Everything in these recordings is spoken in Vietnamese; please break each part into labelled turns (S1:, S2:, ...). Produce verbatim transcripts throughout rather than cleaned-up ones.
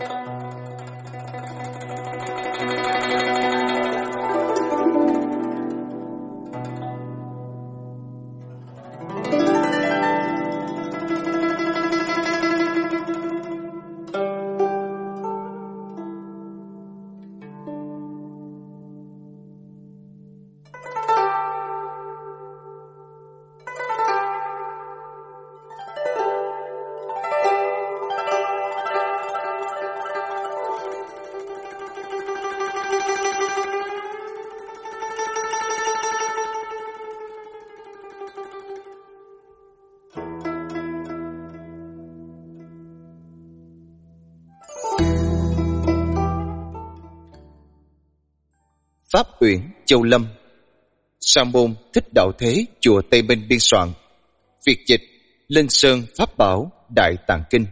S1: Pháp Uyển Châu Lâm. Sa môn Thích Đạo Thế, chùa Tây Minh biên soạn. Việt dịch Linh Sơn Pháp Bảo Đại Tạng Kinh.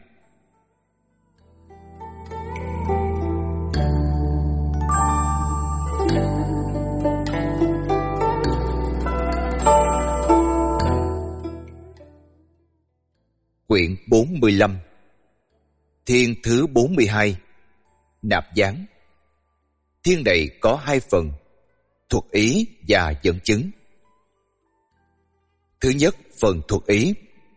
S1: Quyển bốn mươi lăm. Thiên thứ bốn mươi hai. Nạp gián. Thiên này có hai phần, thuật ý và dẫn chứng. Thứ nhất, phần thuật ý.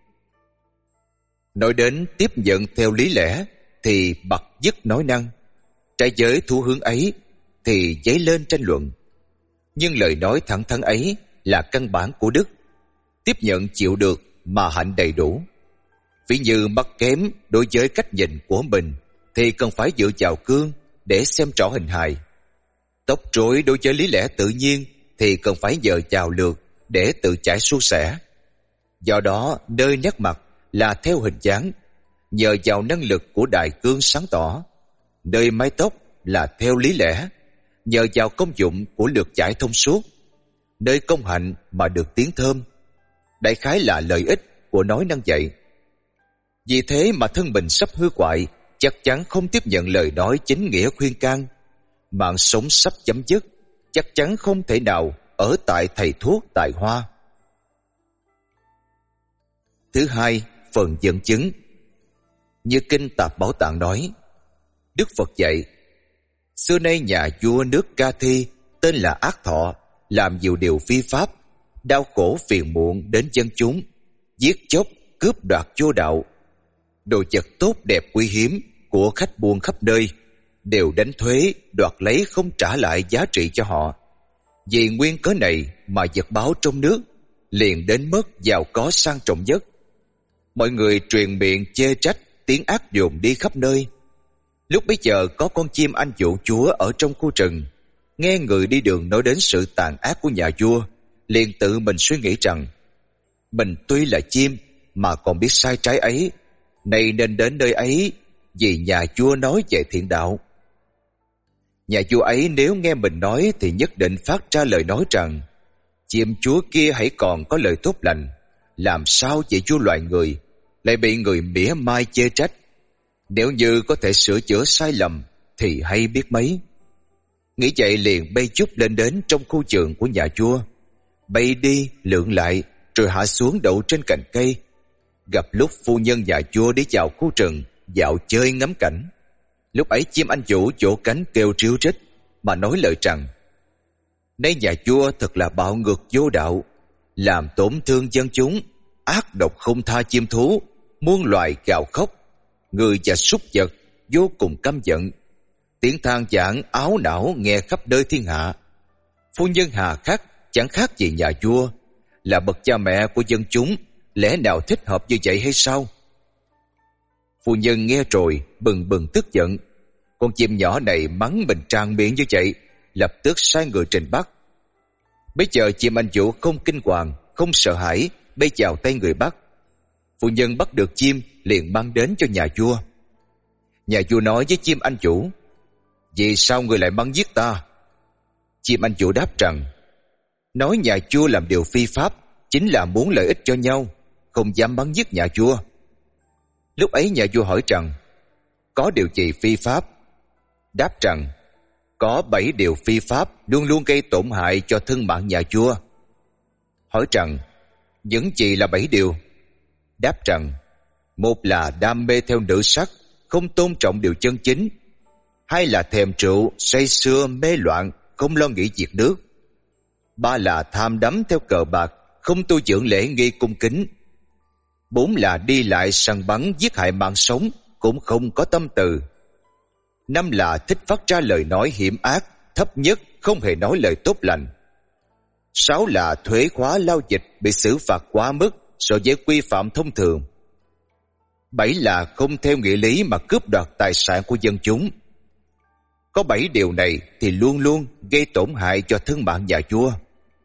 S1: Nói đến tiếp nhận theo lý lẽ thì bặt dứt nói năng, trái giới thú hướng ấy thì dấy lên tranh luận. Nhưng lời nói thẳng thắn ấy là căn bản của đức, tiếp nhận chịu được mà hạnh đầy đủ. Ví như mắt kém đối với cách nhìn của mình thì cần phải dựa vào gương để xem rõ hình hài. Tóc rối đối với lý lẽ tự nhiên thì cần phải nhờ vào lược để tự chải suôn sẻ. Do đó, nơi nét mặt là theo hình dáng, nhờ vào năng lực của đại cương sáng tỏ. Nơi mái tóc là theo lý lẽ, nhờ vào công dụng của lược chải thông suốt. Nơi công hạnh mà được tiếng thơm. Đại khái là lợi ích của nói năng dạy. Vì thế mà thân mình sắp hư hoại, chắc chắn không tiếp nhận lời nói chính nghĩa khuyên can. Mạng sống sắp chấm dứt, chắc chắn không thể nào ở tại thầy thuốc tài hoa. Thứ hai, phần dẫn chứng. Như Kinh Tạp Bảo Tạng nói, Đức Phật dạy, xưa nay nhà vua nước Ca Thi tên là Ác Thọ, làm nhiều điều phi pháp, đau khổ phiền muộn đến dân chúng, giết chóc, cướp đoạt vô đạo. Đồ vật tốt đẹp quý hiếm của khách buôn khắp nơi đều đánh thuế, đoạt lấy không trả lại giá trị cho họ. Vì nguyên cớ này mà vật báo trong nước liền đến mức giàu có sang trọng nhất. Mọi người truyền miệng chê trách, tiếng ác dồn đi khắp nơi. Lúc bấy giờ có con chim anh vũ chúa ở trong khu rừng, nghe người đi đường nói đến sự tàn ác của nhà vua, liền tự mình suy nghĩ rằng, mình tuy là chim mà còn biết sai trái ấy, nay nên đến nơi ấy vì nhà vua nói về thiện đạo. Nhà vua ấy nếu nghe mình nói thì nhất định phát ra lời nói rằng, chim chúa kia hãy còn có lời tốt lành, làm sao vậy vua loài người lại bị người mỉa mai chê trách. Nếu như có thể sửa chữa sai lầm thì hay biết mấy. Nghĩ vậy liền bay chúc lên đến trong khu vườn của nhà vua, bay đi lượn lại rồi hạ xuống đậu trên cành cây. Gặp lúc phu nhân nhà vua đi vào khu rừng dạo chơi ngắm cảnh. Lúc ấy chim anh vũ vỗ cánh kêu ríu rít mà nói lời rằng, nay nhà vua thật là bạo ngược vô đạo, làm tổn thương dân chúng, ác độc không tha chim thú, muôn loài gào khóc, người và súc vật vô cùng căm giận. Tiếng than vãn áo não nghe khắp nơi thiên hạ. Phu nhân hà khắc chẳng khác gì nhà vua, là bậc cha mẹ của dân chúng, lẽ nào thích hợp như vậy hay sao? Phu nhân nghe rồi bừng bừng tức giận. Con chim nhỏ này mắng mình tràn miệng như vậy, lập tức sai người trình bắt. Bây giờ chim anh vũ không kinh hoàng, không sợ hãi, bay vào tay người bắt. Phu nhân bắt được chim liền mang đến cho nhà vua. Nhà vua nói với chim anh vũ, vì sao người lại bắn giết ta? Chim anh vũ đáp rằng, nói nhà vua làm điều phi pháp chính là muốn lợi ích cho nhau, không dám bắn giết nhà vua. Lúc ấy nhà vua hỏi rằng, có điều gì phi pháp? Đáp rằng, có bảy điều phi pháp luôn luôn gây tổn hại cho thân mạng nhà vua. Hỏi rằng, những gì là bảy điều? Đáp rằng, một là đam mê theo nữ sắc, không tôn trọng điều chân chính, hai là thèm rượu, say sưa, mê loạn, không lo nghĩ việc nước. Ba là tham đắm theo cờ bạc, không tu dưỡng lễ nghi cung kính. Bốn là đi lại săn bắn giết hại mạng sống, cũng không có tâm từ. Năm là thích phát ra lời nói hiểm ác, thấp nhất không hề nói lời tốt lành. Sáu là thuế khóa lao dịch bị xử phạt quá mức so với quy phạm thông thường. Bảy là không theo nghĩa lý mà cướp đoạt tài sản của dân chúng. Có bảy điều này thì luôn luôn gây tổn hại cho thân mạng nhà vua.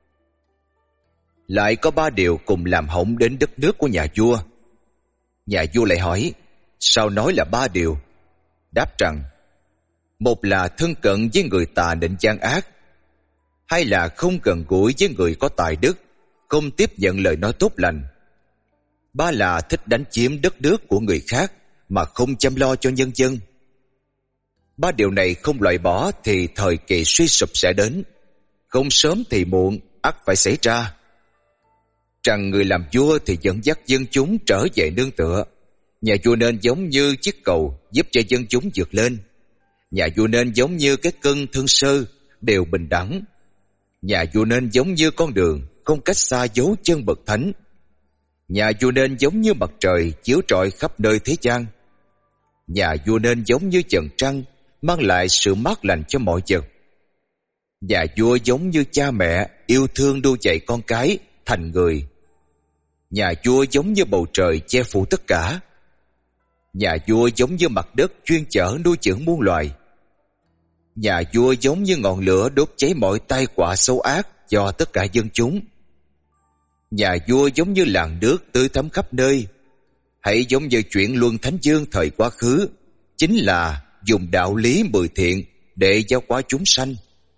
S1: Lại có ba điều cùng làm hỏng đến đất nước của nhà vua. Nhà vua lại hỏi, sao nói là ba điều? Đáp rằng, một là thân cận với người tà định gian ác, hai là không gần gũi với người có tài đức, không tiếp nhận lời nói tốt lành, ba là thích đánh chiếm đất nước của người khác mà không chăm lo cho nhân dân. Ba điều này không loại bỏ thì thời kỳ suy sụp sẽ đến, không sớm thì muộn ắt phải xảy ra. Rằng người làm vua thì dẫn dắt dân chúng trở về nương tựa. Nhà vua nên giống như chiếc cầu giúp cho dân chúng vượt lên. Nhà vua nên giống như cái cân thân sơ, đều bình đẳng. Nhà vua nên giống như con đường, không cách xa dấu chân bậc thánh. Nhà vua nên giống như mặt trời chiếu rọi khắp nơi thế gian. Nhà vua nên giống như chầng trăng, mang lại sự mát lành cho mọi vật. Nhà vua giống như cha mẹ yêu thương nuôi dạy con cái thành người. Nhà vua giống như bầu trời che phủ tất cả. Nhà vua giống như mặt đất chuyên chở nuôi dưỡng muôn loài. Nhà vua giống như ngọn lửa đốt cháy mọi tai họa xấu ác cho tất cả dân chúng. Nhà vua giống như làn nước tưới thắm khắp nơi. Hãy giống như chuyện luân thánh dương thời quá khứ, chính là dùng đạo lý mười thiện để giáo hóa chúng sanh.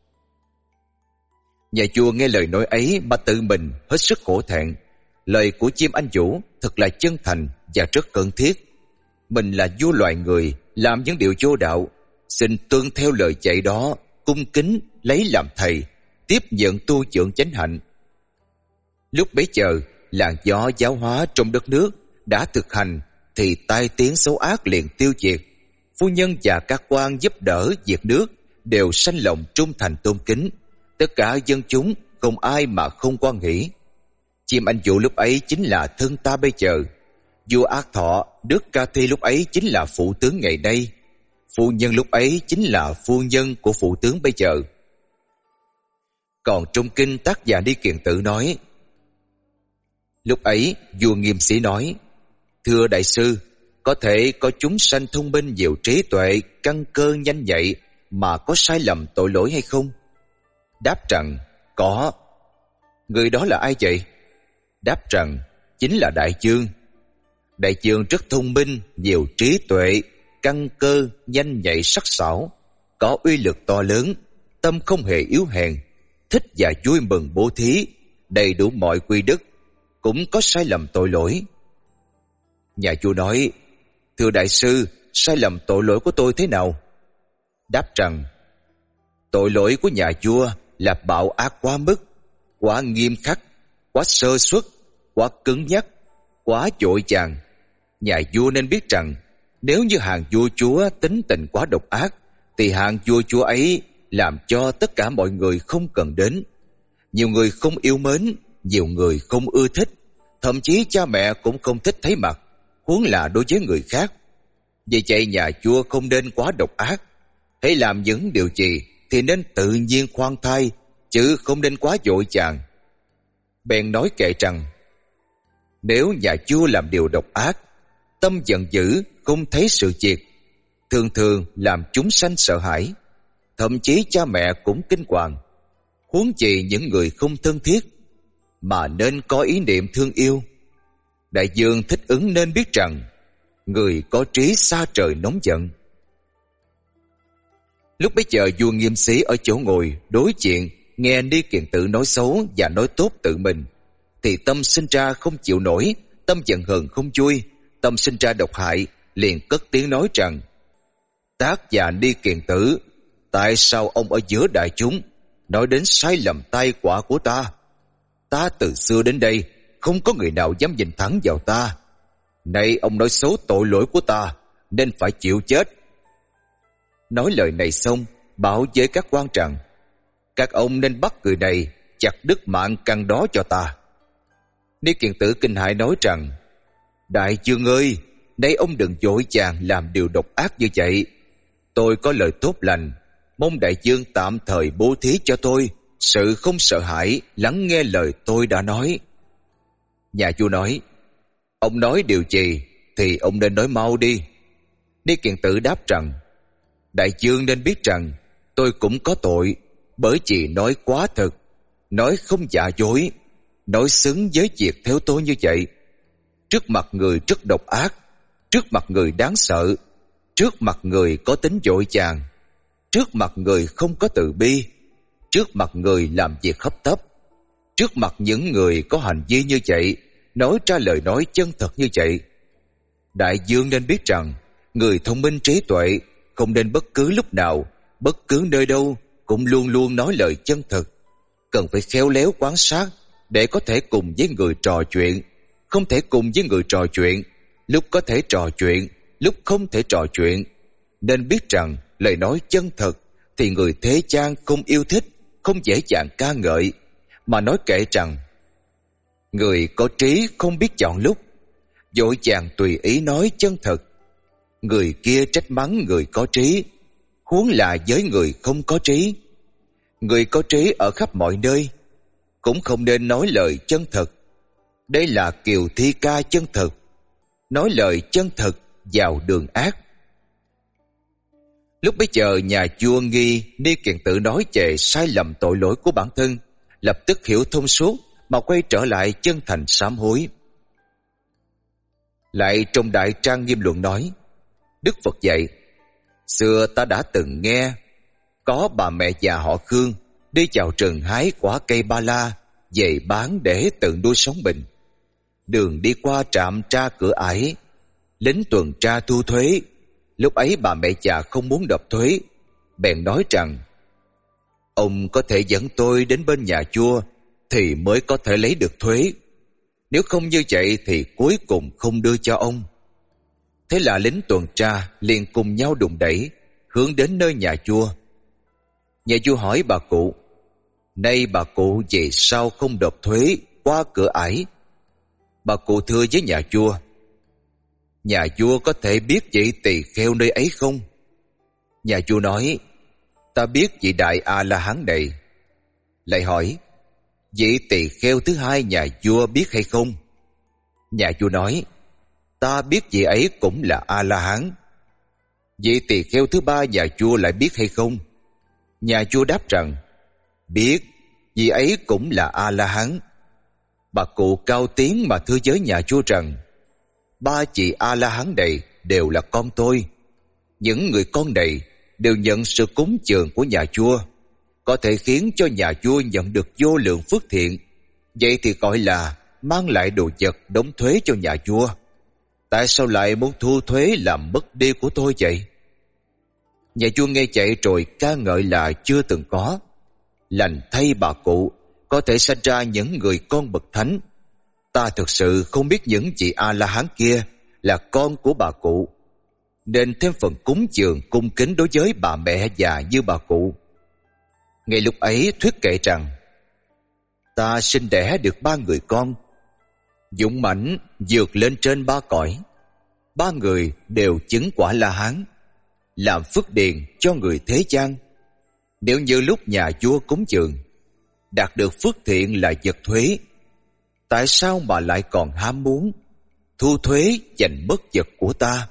S1: Nhà vua nghe lời nói ấy mà tự mình hết sức khổ thẹn. Lời của chim anh vũ thật là chân thành và rất cần thiết. Mình là vua loài người, làm những điều vô đạo, xin tuân theo lời dạy đó, cung kính lấy làm thầy, tiếp nhận tu dưỡng chánh hạnh. Lúc bấy giờ, làn gió giáo hóa trong đất nước đã thực hành, thì tai tiếng xấu ác liền tiêu diệt. Phu nhân và các quan giúp đỡ diệt nước đều sanh lòng trung thành tôn kính. Tất cả dân chúng không ai mà không quan hỷ. Chim anh vũ lúc ấy chính là thân ta bây giờ. Vua Ác Thọ, Đức Ca Thi lúc ấy chính là phụ tướng ngày nay. Phu nhân lúc ấy chính là phu nhân của phụ tướng bây giờ. Còn trong kinh Tác Giả Ni Kiền Tử nói, lúc ấy vua Nghiêm Sĩ nói, thưa đại sư, có thể có chúng sanh thông minh nhiều trí tuệ, căn cơ nhanh nhạy mà có sai lầm tội lỗi hay không? Đáp rằng, có. Người đó là ai vậy? Đáp rằng, chính là Đại Dương. Đại Dương rất thông minh, nhiều trí tuệ, căn cơ, nhanh nhạy sắc sảo, có uy lực to lớn, tâm không hề yếu hèn, thích và vui mừng bố thí, đầy đủ mọi quy đức, cũng có sai lầm tội lỗi. Nhà vua nói, thưa đại sư, sai lầm tội lỗi của tôi thế nào? Đáp rằng, tội lỗi của nhà vua là bạo ác quá mức, quá nghiêm khắc, quá sơ suất, quá cứng nhắc, quá vội vàng. Nhà vua nên biết rằng, nếu như hàng vua chúa tính tình quá độc ác, thì hàng vua chúa ấy làm cho tất cả mọi người không cần đến. Nhiều người không yêu mến, nhiều người không ưa thích, thậm chí cha mẹ cũng không thích thấy mặt, huống là đối với người khác. Vì vậy nhà vua không nên quá độc ác. Hãy làm những điều gì thì nên tự nhiên khoan thai, chứ không nên quá vội vàng. Bèn nói kệ rằng, nếu nhà vua làm điều độc ác, tâm giận dữ, không thấy sự việc, thường thường làm chúng sanh sợ hãi, thậm chí cha mẹ cũng kinh hoàng, huống chi những người không thân thiết, mà nên có ý niệm thương yêu. Đại dương thích ứng nên biết rằng, người có trí xa trời nóng giận. Lúc bấy giờ vua Nghiêm Sĩ ở chỗ ngồi đối diện, nghe Ni Kiền Tử nói xấu và nói tốt tự mình, thì tâm sinh ra không chịu nổi, tâm giận hờn không vui, tâm sinh ra độc hại, liền cất tiếng nói rằng, Tác Giả Ni Kiền Tử, tại sao ông ở giữa đại chúng nói đến sai lầm tai họa của ta? Ta từ xưa đến đây không có người nào dám nhìn thẳng vào ta. Nay ông nói xấu tội lỗi của ta, nên phải chịu chết. Nói lời này xong, bảo với các quan rằng: các ông nên bắt người này chặt đứt mạng căn đó cho ta. Ni Kiền Tử kinh hãi nói rằng: đại vương ơi, nay ông đừng vội vàng làm điều độc ác như vậy. Tôi có lời tốt lành, mong đại vương tạm thời bố thí cho tôi sự không sợ hãi, lắng nghe lời tôi đã nói. Nhà vua nói: ông nói điều gì thì ông nên nói mau đi. Ni Kiền Tử đáp rằng: đại vương nên biết rằng tôi cũng có tội, bởi vì nói quá thật, nói không giả dối, nói xứng với việc theo tôi như vậy. Trước mặt người rất độc ác, trước mặt người đáng sợ, trước mặt người có tính vội vàng, trước mặt người không có từ bi, trước mặt người làm việc hấp tấp, trước mặt những người có hành vi như vậy, nói ra lời nói chân thật như vậy. Đại vương nên biết rằng người thông minh trí tuệ không nên bất cứ lúc nào, bất cứ nơi đâu cũng luôn luôn nói lời chân thật. Cần phải khéo léo quan sát để có thể cùng với người trò chuyện, không thể cùng với người trò chuyện, lúc có thể trò chuyện, lúc không thể trò chuyện. Nên biết rằng lời nói chân thật thì người thế gian không yêu thích, không dễ dàng ca ngợi, mà nói kệ rằng người có trí không biết chọn lúc, vội vàng tùy ý nói chân thật. Người kia trách mắng người có trí, huống là với người không có trí. Người có trí ở khắp mọi nơi cũng không nên nói lời chân thật. Đây là kiều thi ca chân thật, nói lời chân thật vào đường ác. Lúc bấy giờ nhà vua nghi Ni Kiền Tử nói về sai lầm tội lỗi của bản thân, lập tức hiểu thông suốt mà quay trở lại chân thành sám hối. Lại trong Đại Trang Nghiêm Luận nói: Đức Phật dạy: xưa ta đã từng nghe có bà mẹ già họ Khương đi vào rừng hái quả cây ba la về bán để tự nuôi sống mình. Đường đi qua trạm tra cửa ải, lính tuần tra thu thuế. Lúc ấy bà mẹ già không muốn nộp thuế, bèn nói rằng: ông có thể dẫn tôi đến bên nhà vua thì mới có thể lấy được thuế, nếu không như vậy thì cuối cùng không đưa cho ông. Thế là lính tuần tra liền cùng nhau đùng đẩy hướng đến nơi nhà vua. Nhà vua hỏi bà cụ: nay bà cụ vì sao không nộp thuế qua cửa ải? Bà cụ thưa với nhà vua: nhà vua có thể biết vị tỳ kheo nơi ấy không? Nhà vua nói: ta biết vị đại A La Hán này. Lại hỏi: vị tỳ kheo thứ hai nhà vua biết hay không? Nhà vua nói: ta biết vị ấy cũng là A La Hán. Vị tỳ kheo thứ ba nhà vua lại biết hay không? Nhà vua đáp rằng: biết, vị ấy cũng là A La Hán. Bà cụ cao tiếng mà thưa với nhà vua rằng: ba chị A La Hán này đều là con tôi. Những người con này đều nhận sự cúng dường của nhà vua, có thể khiến cho nhà vua nhận được vô lượng phước thiện. Vậy thì gọi là mang lại đồ vật đóng thuế cho nhà vua. Tại sao lại muốn thu thuế làm mất đi của tôi vậy? Nhà vua nghe vậy rồi ca ngợi là chưa từng có. Lành thay bà cụ có thể sanh ra những người con bậc thánh. Ta thực sự không biết những vị A-la-hán kia là con của bà cụ, nên thêm phần cúng dường cung kính đối với bà mẹ già như bà cụ. Ngay lúc ấy thuyết kể rằng: ta sinh đẻ được ba người con, dũng mãnh vượt lên trên ba cõi. Ba người đều chứng quả La-hán, làm phước điền cho người thế gian. Nếu như lúc nhà vua cúng dường đạt được phước thiện là vật thuế, tại sao mà lại còn ham muốn thu thuế giành mất vật của ta?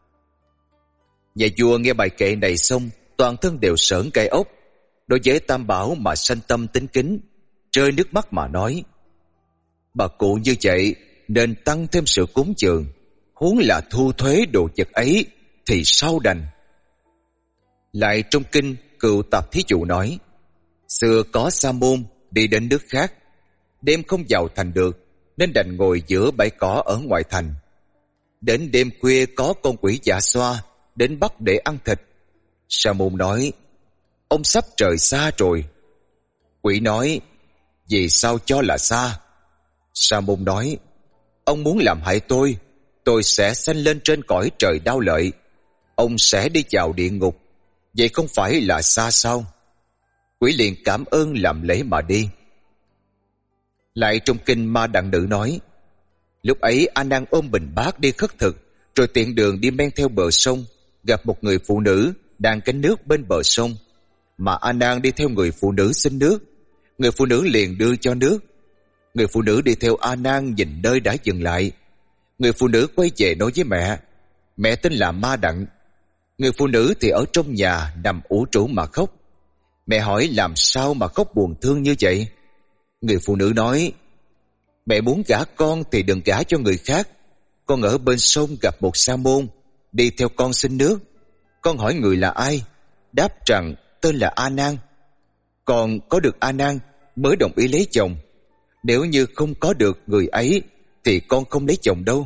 S1: Nhà vua nghe bài kệ này xong, toàn thân đều sởn gai ốc. Đối với Tam Bảo mà sanh tâm tín kính, rơi nước mắt mà nói: bà cụ như vậy nên tăng thêm sự cúng dường, huống là thu thuế đồ vật ấy thì sao đành. Lại trong kinh Cựu Tạp Thí Dụ nói: xưa có sa môn đi đến nước khác, đêm không vào thành được nên đành ngồi giữa bãi cỏ ở ngoài thành. Đến đêm khuya có con quỷ dạ xoa đến bắt để ăn thịt. Sa môn nói: ông sắp trời xa rồi. Quỷ nói: vì sao cho là xa? Sa môn nói: ông muốn làm hại tôi, tôi sẽ sanh lên trên cõi trời đau lợi, ông sẽ đi vào địa ngục, vậy không phải là xa sao? Quỷ liền cảm ơn làm lễ mà đi. Lại trong kinh Ma Đặng Nữ nói, lúc ấy A Nan ôm bình bát đi khất thực, rồi tiện đường đi men theo bờ sông, gặp một người phụ nữ đang cánh nước bên bờ sông, mà A Nan đi theo người phụ nữ xin nước. Người phụ nữ liền đưa cho nước. Người phụ nữ đi theo A Nan nhìn nơi đã dừng lại. Người phụ nữ quay về nói với mẹ, mẹ tên là Ma Đặng. Người phụ nữ thì ở trong nhà nằm ủ rũ mà khóc. Mẹ hỏi làm sao mà khóc buồn thương như vậy? Người phụ nữ nói, mẹ muốn gả con thì đừng gả cho người khác. Con ở bên sông gặp một sa môn, đi theo con xin nước. Con hỏi người là ai, đáp rằng tên là A Nan. Con có được A Nan mới đồng ý lấy chồng. Nếu như không có được người ấy thì con không lấy chồng đâu.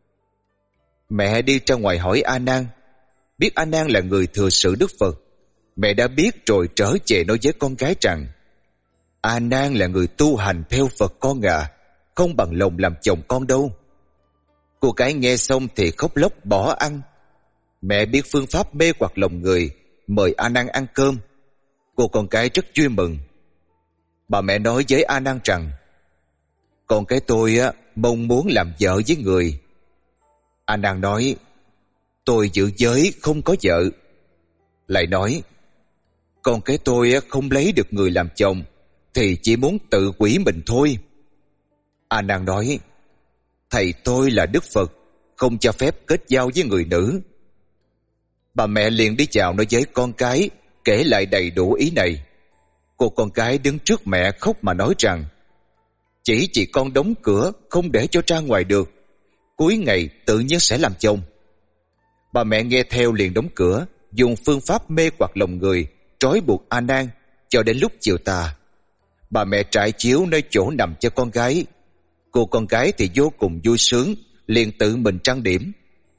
S1: Mẹ đi ra ngoài hỏi A Nan, biết A Nan là người thừa sự Đức Phật. Mẹ đã biết rồi trở về nói với con gái rằng, A Nan là người tu hành theo Phật con à, không bằng lòng làm chồng con đâu. Cô gái nghe xong thì khóc lóc bỏ ăn. Mẹ biết phương pháp mê hoặc lòng người, mời A Nan ăn cơm. Cô con gái rất vui mừng. Bà mẹ nói với A Nan rằng, con cái tôi á mong muốn làm vợ với người. A Nan nói, tôi giữ giới không có vợ. Lại nói, con cái tôi á không lấy được người làm chồng thì chỉ muốn tự quỷ mình thôi. A Nan nói, thầy tôi là Đức Phật, không cho phép kết giao với người nữ. Bà mẹ liền đi chào nói với con cái, kể lại đầy đủ ý này. Cô con gái đứng trước mẹ khóc mà nói rằng, chỉ chị con đóng cửa không để cho ra ngoài được, cuối ngày tự nhiên sẽ làm chồng. Bà mẹ nghe theo liền đóng cửa, dùng phương pháp mê hoặc lòng người, trói buộc A Nan cho đến lúc chiều tà. Bà mẹ trải chiếu nơi chỗ nằm cho con gái. Cô con gái thì vô cùng vui sướng, liền tự mình trang điểm.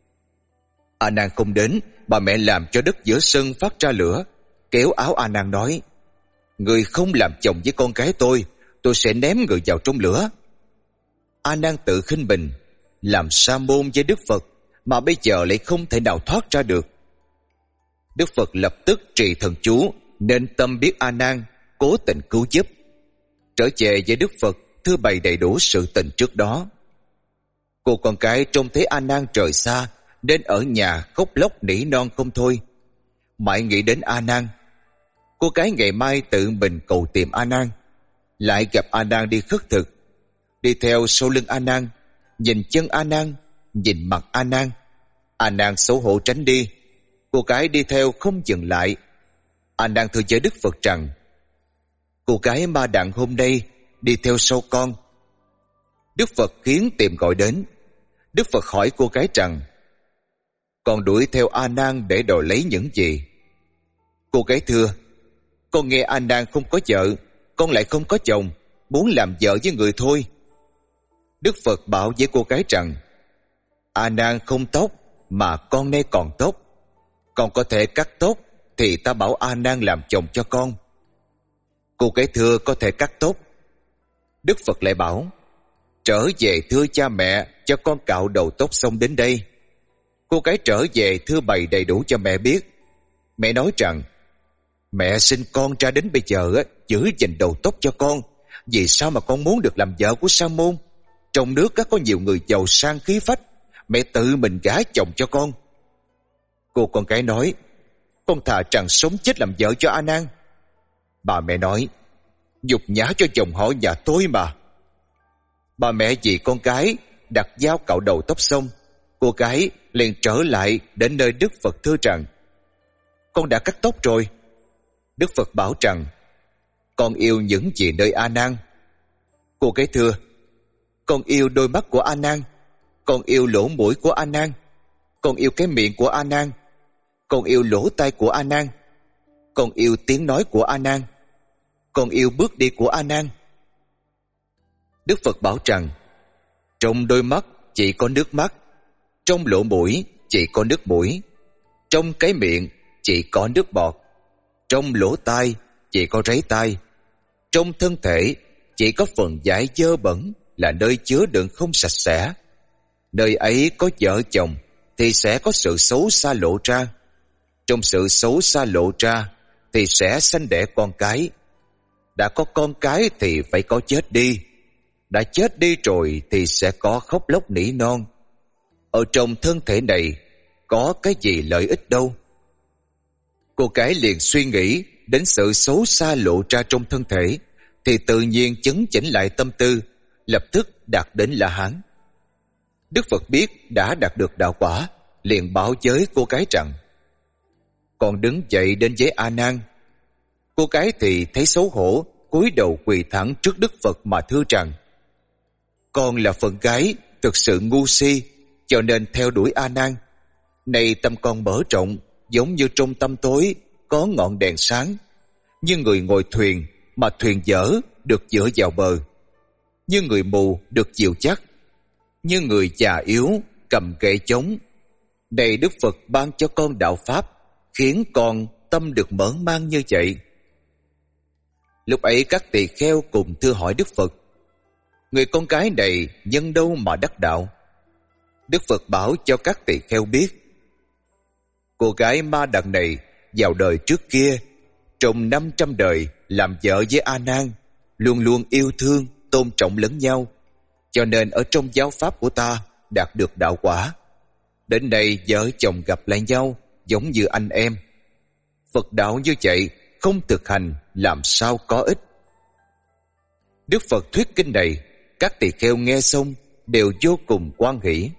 S1: A Nan không đến, bà mẹ làm cho đất giữa sân phát ra lửa, kéo áo A Nan nói, người không làm chồng với con gái tôi, tôi sẽ ném người vào trong lửa. A Nan tự khinh bình, làm sa môn với Đức Phật mà bây giờ lại không thể nào thoát ra được. Đức Phật lập tức trì thần chú, nên tâm biết A Nan, cố tình cứu giúp. Trở về với Đức Phật, thưa bày đầy đủ sự tình trước đó. Cô con cái trông thấy A Nan rời xa, nên ở nhà khóc lóc nỉ non không thôi. Mãi nghĩ đến A Nan. Cô gái ngày mai tự mình cầu tìm A Nan. Lại gặp A Nan đi khất thực. Đi theo sau lưng A Nan, nhìn chân A Nan, nhìn mặt A Nan. A Nan xấu hổ tránh đi. Cô gái đi theo không dừng lại. A Nan thưa với Đức Phật rằng, cô gái Ma Đặng hôm nay đi theo sau con. Đức Phật khiến tìm gọi đến. Đức Phật hỏi cô gái rằng, con đuổi theo A Nan để đòi lấy những gì? Cô gái thưa, con nghe A Nan không có vợ, con lại không có chồng, muốn làm vợ với người thôi. Đức Phật bảo với cô gái rằng, A Nan không tóc mà con nay còn tóc. Con có thể cắt tóc thì ta bảo A Nan làm chồng cho con. Cô gái thưa có thể cắt tóc. Đức Phật lại bảo, trở về thưa cha mẹ cho con cạo đầu tóc xong đến đây. Cô gái trở về thưa bày đầy đủ cho mẹ biết. Mẹ nói rằng, mẹ sinh con ra đến bây giờ á, giữ gìn đầu tóc cho con. Vì sao mà con muốn được làm vợ của sa môn? Trong nước á, có nhiều người giàu sang khí phách, mẹ tự mình gả chồng cho con. Cô con gái nói, con thà rằng sống chết làm vợ cho A Nan. Bà mẹ nói, nhục nhã cho chồng họ nhà tôi mà. Bà mẹ vì con gái đặt dao cạo đầu tóc xong, cô gái liền trở lại đến nơi Đức Phật thưa rằng, con đã cắt tóc rồi. Đức Phật bảo rằng, con yêu những gì nơi A Nan? Cô gái thưa, con yêu đôi mắt của A Nan, con yêu lỗ mũi của A Nan, con yêu cái miệng của A Nan, con yêu lỗ tai của A Nan, con yêu tiếng nói của A Nan, con yêu bước đi của A Nan. Đức Phật bảo rằng, trong đôi mắt chỉ có nước mắt, trong lỗ mũi chỉ có nước mũi, trong cái miệng chỉ có nước bọt, trong lỗ tai chỉ có ráy tai, trong thân thể chỉ có phần dải dơ bẩn là nơi chứa đựng không sạch sẽ. Nơi ấy có vợ chồng thì sẽ có sự xấu xa lộ ra. Trong sự xấu xa lộ ra thì sẽ sanh đẻ con cái. Đã có con cái thì phải có chết đi. Đã chết đi rồi thì sẽ có khóc lóc nỉ non. Ở trong thân thể này có cái gì lợi ích đâu. Cô gái liền suy nghĩ đến sự xấu xa lộ ra trong thân thể, thì tự nhiên chấn chỉnh lại tâm tư, lập tức đạt đến La Hán. Đức Phật biết đã đạt được đạo quả, liền bảo với cô gái rằng: Con đứng dậy đến với A Nan. Cô gái thì thấy xấu hổ, cúi đầu quỳ thẳng trước Đức Phật mà thưa rằng: Con là phận gái, thực sự ngu si, cho nên theo đuổi A Nan. Này tâm con mở rộng, giống như trong tâm tối có ngọn đèn sáng, như người ngồi thuyền mà thuyền dở được dựa vào bờ, như người mù được dìu chắc, như người già yếu cầm gậy chống. Này Đức Phật ban cho con đạo pháp, khiến con tâm được mở mang như vậy. Lúc ấy các tỳ kheo cùng thưa hỏi Đức Phật: Người con gái này nhân đâu mà đắc đạo? Đức Phật bảo cho các tỳ kheo biết: Cô gái Ma Đằng này vào đời trước kia, trong năm trăm đời làm vợ với A Nan, luôn luôn yêu thương, tôn trọng lẫn nhau, cho nên ở trong giáo pháp của ta đạt được đạo quả. Đến nay vợ chồng gặp lại nhau giống như anh em. Phật đạo như vậy không thực hành làm sao có ích. Đức Phật thuyết kinh này, các tỳ kheo nghe xong đều vô cùng hoan hỷ.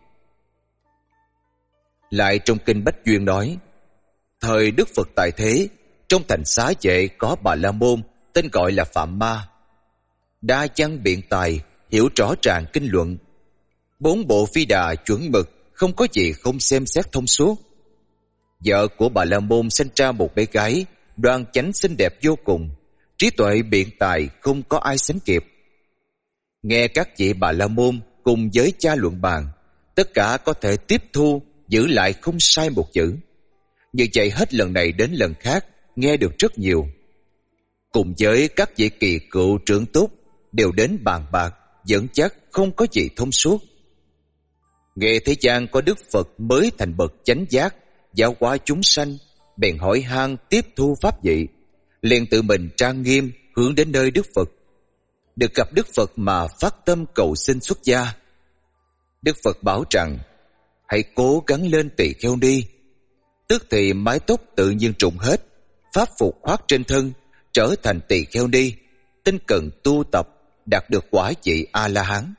S1: Lại trong kinh Bách Duyên nói: Thời Đức Phật tại thế, trong thành Xá Vệ có Bà La Môn tên gọi là Phạm Ma, đa văn biện tài, hiểu rõ ràng kinh luận. Bốn bộ phi đà chuẩn mực, không có gì không xem xét thông suốt. Vợ của Bà La Môn sinh ra một bé gái đoan chánh xinh đẹp vô cùng, trí tuệ biện tài không có ai sánh kịp. Nghe các vị Bà La Môn cùng với cha luận bàn, tất cả có thể tiếp thu, giữ lại không sai một chữ. Như vậy hết lần này đến lần khác nghe được rất nhiều. Cùng với các vị kỳ cựu trưởng túc đều đến bàn bạc, dẫn chắc không có gì thông suốt. Nghe thế gian có Đức Phật mới thành bậc chánh giác, giáo hóa chúng sanh, bèn hỏi han tiếp thu pháp vị, liền tự mình trang nghiêm hướng đến nơi Đức Phật. Được gặp Đức Phật mà phát tâm cầu xin xuất gia. Đức Phật bảo rằng: Hãy cố gắng lên tỳ kheo đi. Tức thì mái tóc tự nhiên trùng hết, pháp phục khoác trên thân, trở thành tỳ kheo đi, tinh cần tu tập, đạt được quả vị A La Hán.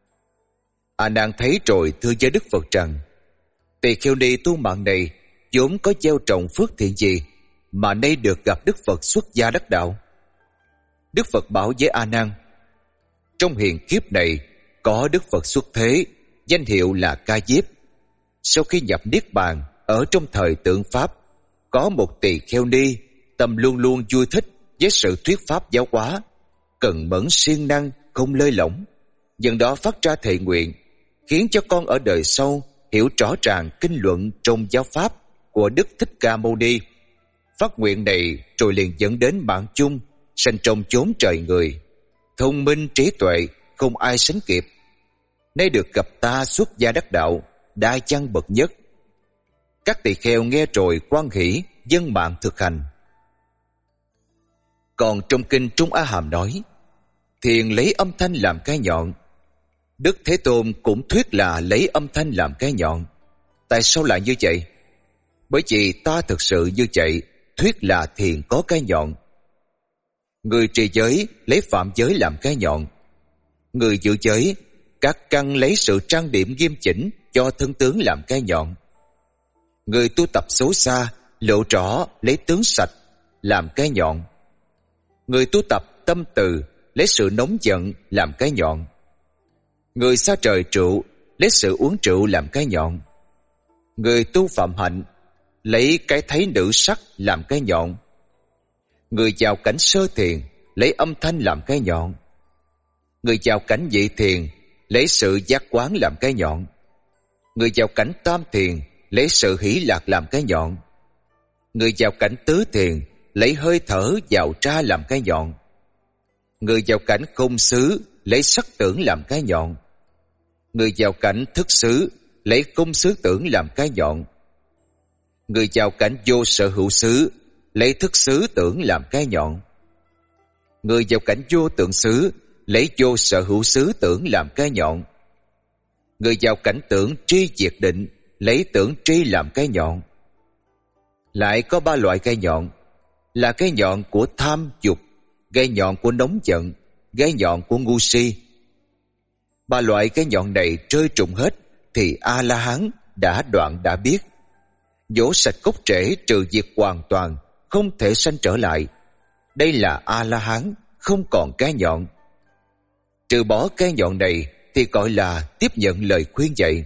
S1: A Nan thấy rồi thưa với Đức Phật rằng: Tỳ kheo ni tu mạng này vốn có gieo trồng phước thiện gì mà nay được gặp Đức Phật xuất gia đắc đạo? Đức Phật bảo với A Nan: Trong hiện kiếp này có Đức Phật xuất thế, danh hiệu là Ca Diếp. Sau khi nhập niết bàn, ở trong thời tượng pháp, có một tỳ kheo ni tâm luôn luôn vui thích với sự thuyết pháp giáo hóa, cần mẫn siêng năng, không lơi lỏng, dần đó phát ra thệ nguyện, khiến cho con ở đời sau hiểu rõ ràng kinh luận trong giáo pháp của Đức Thích Ca Mâu Ni. Phát nguyện này rồi liền dẫn đến mạng chung, sanh trong chốn trời người, thông minh trí tuệ không ai sánh kịp. Nay được gặp ta xuất gia đắc đạo, đa văn bậc nhất. Các tỳ kheo nghe rồi hoan hỷ, dân mạng thực hành. Còn trong kinh Trung A Hàm nói: Thiền lấy âm thanh làm cái nhọn. Đức Thế Tôn cũng thuyết là lấy âm thanh làm cái nhọn. Tại sao lại như vậy? Bởi vì ta thực sự như vậy, thuyết là thiền có cái nhọn. Người trì giới lấy phạm giới làm cái nhọn. Người giữ giới, các căn lấy sự trang điểm nghiêm chỉnh cho thân tướng làm cái nhọn. Người tu tập xấu xa, lộ rõ lấy tướng sạch làm cái nhọn. Người tu tập tâm từ lấy sự nóng giận làm cái nhọn. Người xa trời rượu lấy sự uống rượu làm cái nhọn. Người tu phạm hạnh lấy cái thấy nữ sắc làm cái nhọn. Người vào cảnh sơ thiền lấy âm thanh làm cái nhọn. Người vào cảnh vị thiền lấy sự giác quán làm cái nhọn. Người vào cảnh tam thiền lấy sự hỷ lạc làm cái nhọn. Người vào cảnh tứ thiền lấy hơi thở vào ra làm cái nhọn. Người vào cảnh không xứ lấy sắc tưởng làm cái nhọn. Người vào cảnh thức xứ lấy không xứ tưởng làm cái nhọn. Người giàu cảnh vô sở hữu xứ lấy thức xứ tưởng làm cái nhọn. Người giàu cảnh vô tượng xứ lấy vô sở hữu xứ tưởng làm cái nhọn. Người giàu cảnh tưởng tri diệt định lấy tưởng tri làm cái nhọn. Lại có ba loại gai nhọn, là cái nhọn của tham dục, gai nhọn của nóng giận, gai nhọn của ngu si. Ba loại cái nhọn này rơi trùng hết thì A-la-hán đã đoạn đã biết. Nhổ sạch cốt rễ trừ diệt hoàn toàn, không thể sanh trở lại. Đây là A-la-hán, không còn cái nhọn. Trừ bỏ cái nhọn này thì gọi là tiếp nhận lời khuyên dạy.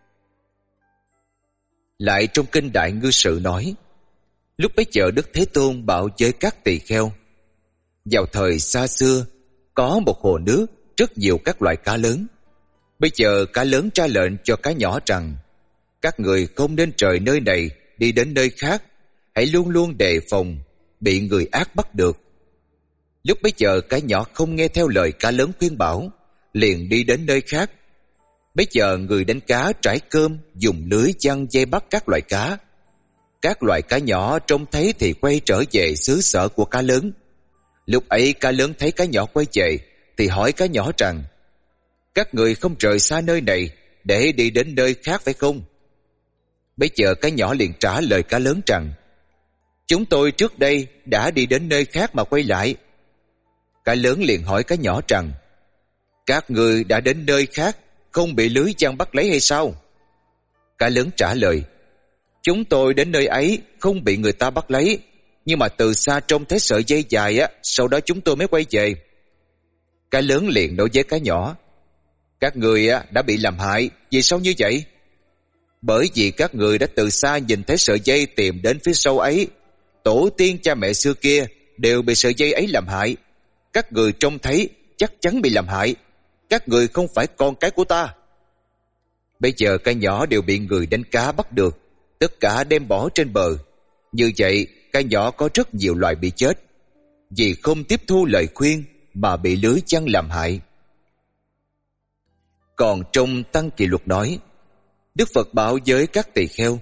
S1: Lại trong kinh Đại Ngư Sự nói, lúc bấy giờ Đức Thế Tôn bảo với các tỳ kheo, vào thời xa xưa có một hồ nước rất nhiều các loại cá lớn. Bây giờ cá lớn ra lệnh cho cá nhỏ rằng, các người không nên rời nơi này đi đến nơi khác, hãy luôn luôn đề phòng bị người ác bắt được. Lúc bấy giờ cá nhỏ không nghe theo lời cá lớn khuyên bảo, liền đi đến nơi khác. Bấy giờ người đánh cá trải cơm dùng lưới giăng dây bắt các loại cá. Các loại cá nhỏ trông thấy thì quay trở về xứ sở của cá lớn. Lúc ấy cá lớn thấy cá nhỏ quay về thì hỏi cá nhỏ rằng, các người không rời xa nơi này để đi đến nơi khác phải không? Bấy giờ cá nhỏ liền trả lời cá lớn rằng, chúng tôi trước đây đã đi đến nơi khác mà quay lại. Cá lớn liền hỏi cá nhỏ rằng, các người đã đến nơi khác không bị lưới giăng bắt lấy hay sao? Cá lớn trả lời, chúng tôi đến nơi ấy không bị người ta bắt lấy, nhưng mà từ xa trông thấy sợi dây dài á, sau đó chúng tôi mới quay về. Cá lớn liền nói với cá nhỏ, các người á đã bị làm hại, vì sao như vậy? Bởi vì các người đã từ xa nhìn thấy sợi dây tìm đến phía sau ấy. Tổ tiên cha mẹ xưa kia đều bị sợi dây ấy làm hại. Các người trông thấy chắc chắn bị làm hại. Các người không phải con cái của ta. Bây giờ cá nhỏ đều bị người đánh cá bắt được, tất cả đem bỏ trên bờ. Như vậy cá nhỏ có rất nhiều loài bị chết, vì không tiếp thu lời khuyên mà bị lưới giăng làm hại. Còn trong Tăng Kỷ Luật nói, Đức Phật bảo với các tỳ kheo,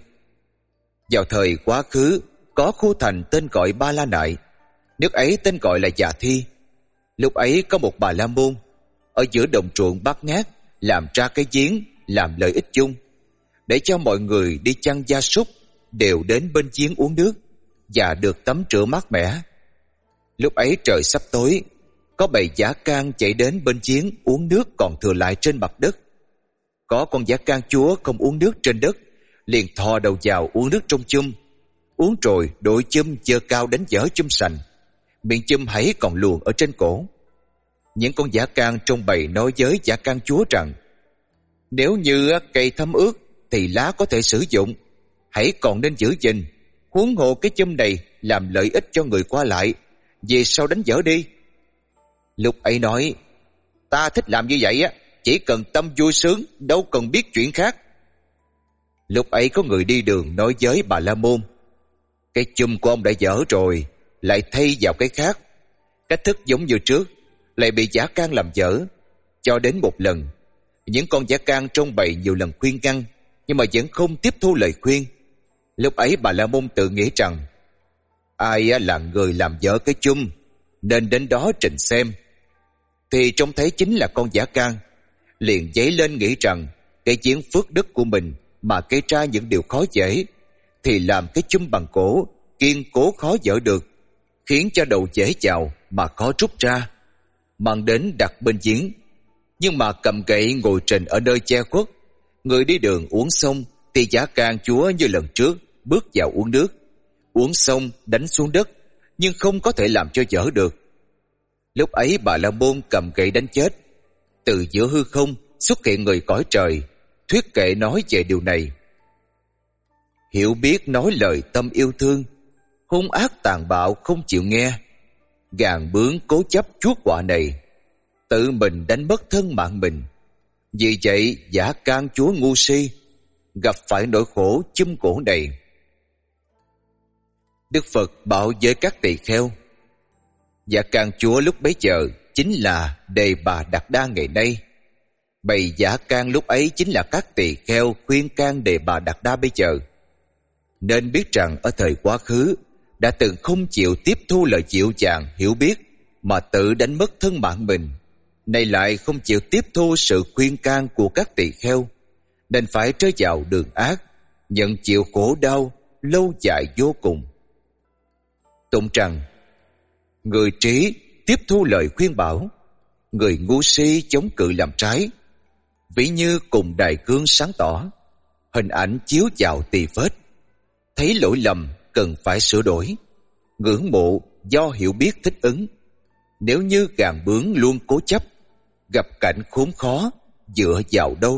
S1: vào thời quá khứ có khu thành tên gọi Ba La Nại, nước ấy tên gọi là Già Thi. Lúc ấy có một Bà La Môn ở giữa đồng ruộng bát ngát làm ra cái giếng làm lợi ích chung, để cho mọi người đi chăn gia súc đều đến bên giếng uống nước và được tắm rửa mát mẻ. Lúc ấy trời sắp tối, có bầy dã can chạy đến bên giếng uống nước còn thừa lại trên mặt đất. Có con dã can chúa không uống nước trên đất, liền thò đầu vào uống nước trong chum. Uống rồi đội chum giơ cao đánh dở chum sành, miệng chum hãy còn luồn ở trên cổ. Những con dã can trong bầy nói với dã can chúa rằng, nếu như cây thấm ướt thì lá có thể sử dụng, hãy còn nên giữ gìn. Huống hồ cái chum này làm lợi ích cho người qua lại, về sau đánh dở đi. Lúc ấy nói, ta thích làm như vậy á, chỉ cần tâm vui sướng, đâu cần biết chuyện khác. Lúc ấy có người đi đường nói với Bà La Môn, cái chum của ông đã dở rồi, lại thay vào cái khác. Cách thức giống như trước, lại bị dã can làm dở. Cho đến một lần, những con dã can trong bầy nhiều lần khuyên ngăn, nhưng mà vẫn không tiếp thu lời khuyên. Lúc ấy Bà La Môn tự nghĩ rằng, ai là người làm dở cái chum, nên đến đó trình xem. Thì trông thấy chính là con dã can, liền dấy lên nghĩ rằng cái giếng phước đức của mình mà gây ra những điều khó dễ, thì làm cái chum bằng gỗ kiên cố khó dỡ được, khiến cho đầu dễ chào mà khó rút ra, mang đến đặt bên giếng. Nhưng mà cầm gậy ngồi trình ở nơi che khuất, người đi đường uống xong thì dã can chúa như lần trước bước vào uống nước, uống xong đánh xuống đất, nhưng không có thể làm cho dở được. Lúc ấy Bà La Môn cầm gậy đánh chết. Từ giữa hư không xuất hiện người cõi trời, thuyết kệ nói về điều này. Hiểu biết nói lời tâm yêu thương, hung ác tàn bạo không chịu nghe, gàn bướng cố chấp chuốc họa này, tự mình đánh mất thân mạng mình. Vì vậy dã can chúa ngu si gặp phải nỗi khổ chum cổ này. Đức Phật bảo với các tỳ kheo, dã can chúa lúc bấy giờ chính là Đề Bà Đạt Đa ngày nay. Bầy dã can lúc ấy chính là các tỳ kheo khuyên can Đề Bà Đạt Đa bây giờ. nên biết rằng ở thời quá khứ đã từng không chịu tiếp thu lời dịu dàng hiểu biết mà tự đánh mất thân mạng mình, nay lại không chịu tiếp thu sự khuyên can của các tỳ kheo, nên phải rơi vào đường ác, nhận chịu khổ đau lâu dài vô cùng. Tụng rằng: người trí tiếp thu lời khuyên bảo, người ngu si chống cự làm trái. Ví như cùng đài gương sáng tỏ, hình ảnh chiếu vào tì vết. Thấy lỗi lầm cần phải sửa đổi, ngưỡng mộ do hiểu biết thích ứng. Nếu như gàn bướng luôn cố chấp, gặp cảnh khốn khó dựa vào đâu?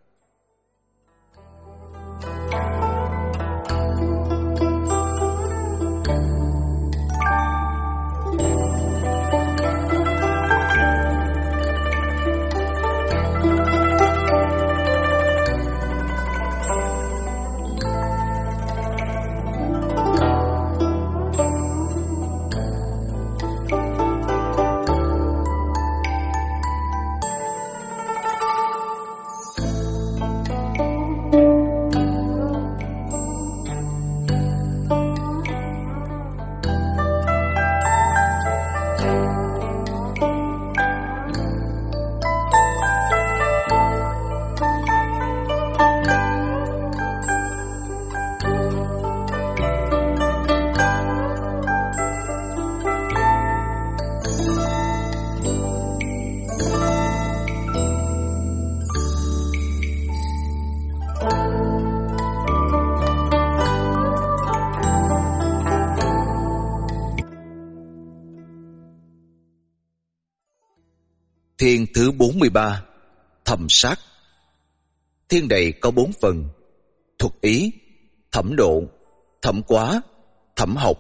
S1: Thiên thứ bốn mươi ba. Thầm sát. Thiên này có bốn phần: thuật ý, thẩm độ, thẩm quá, thẩm học.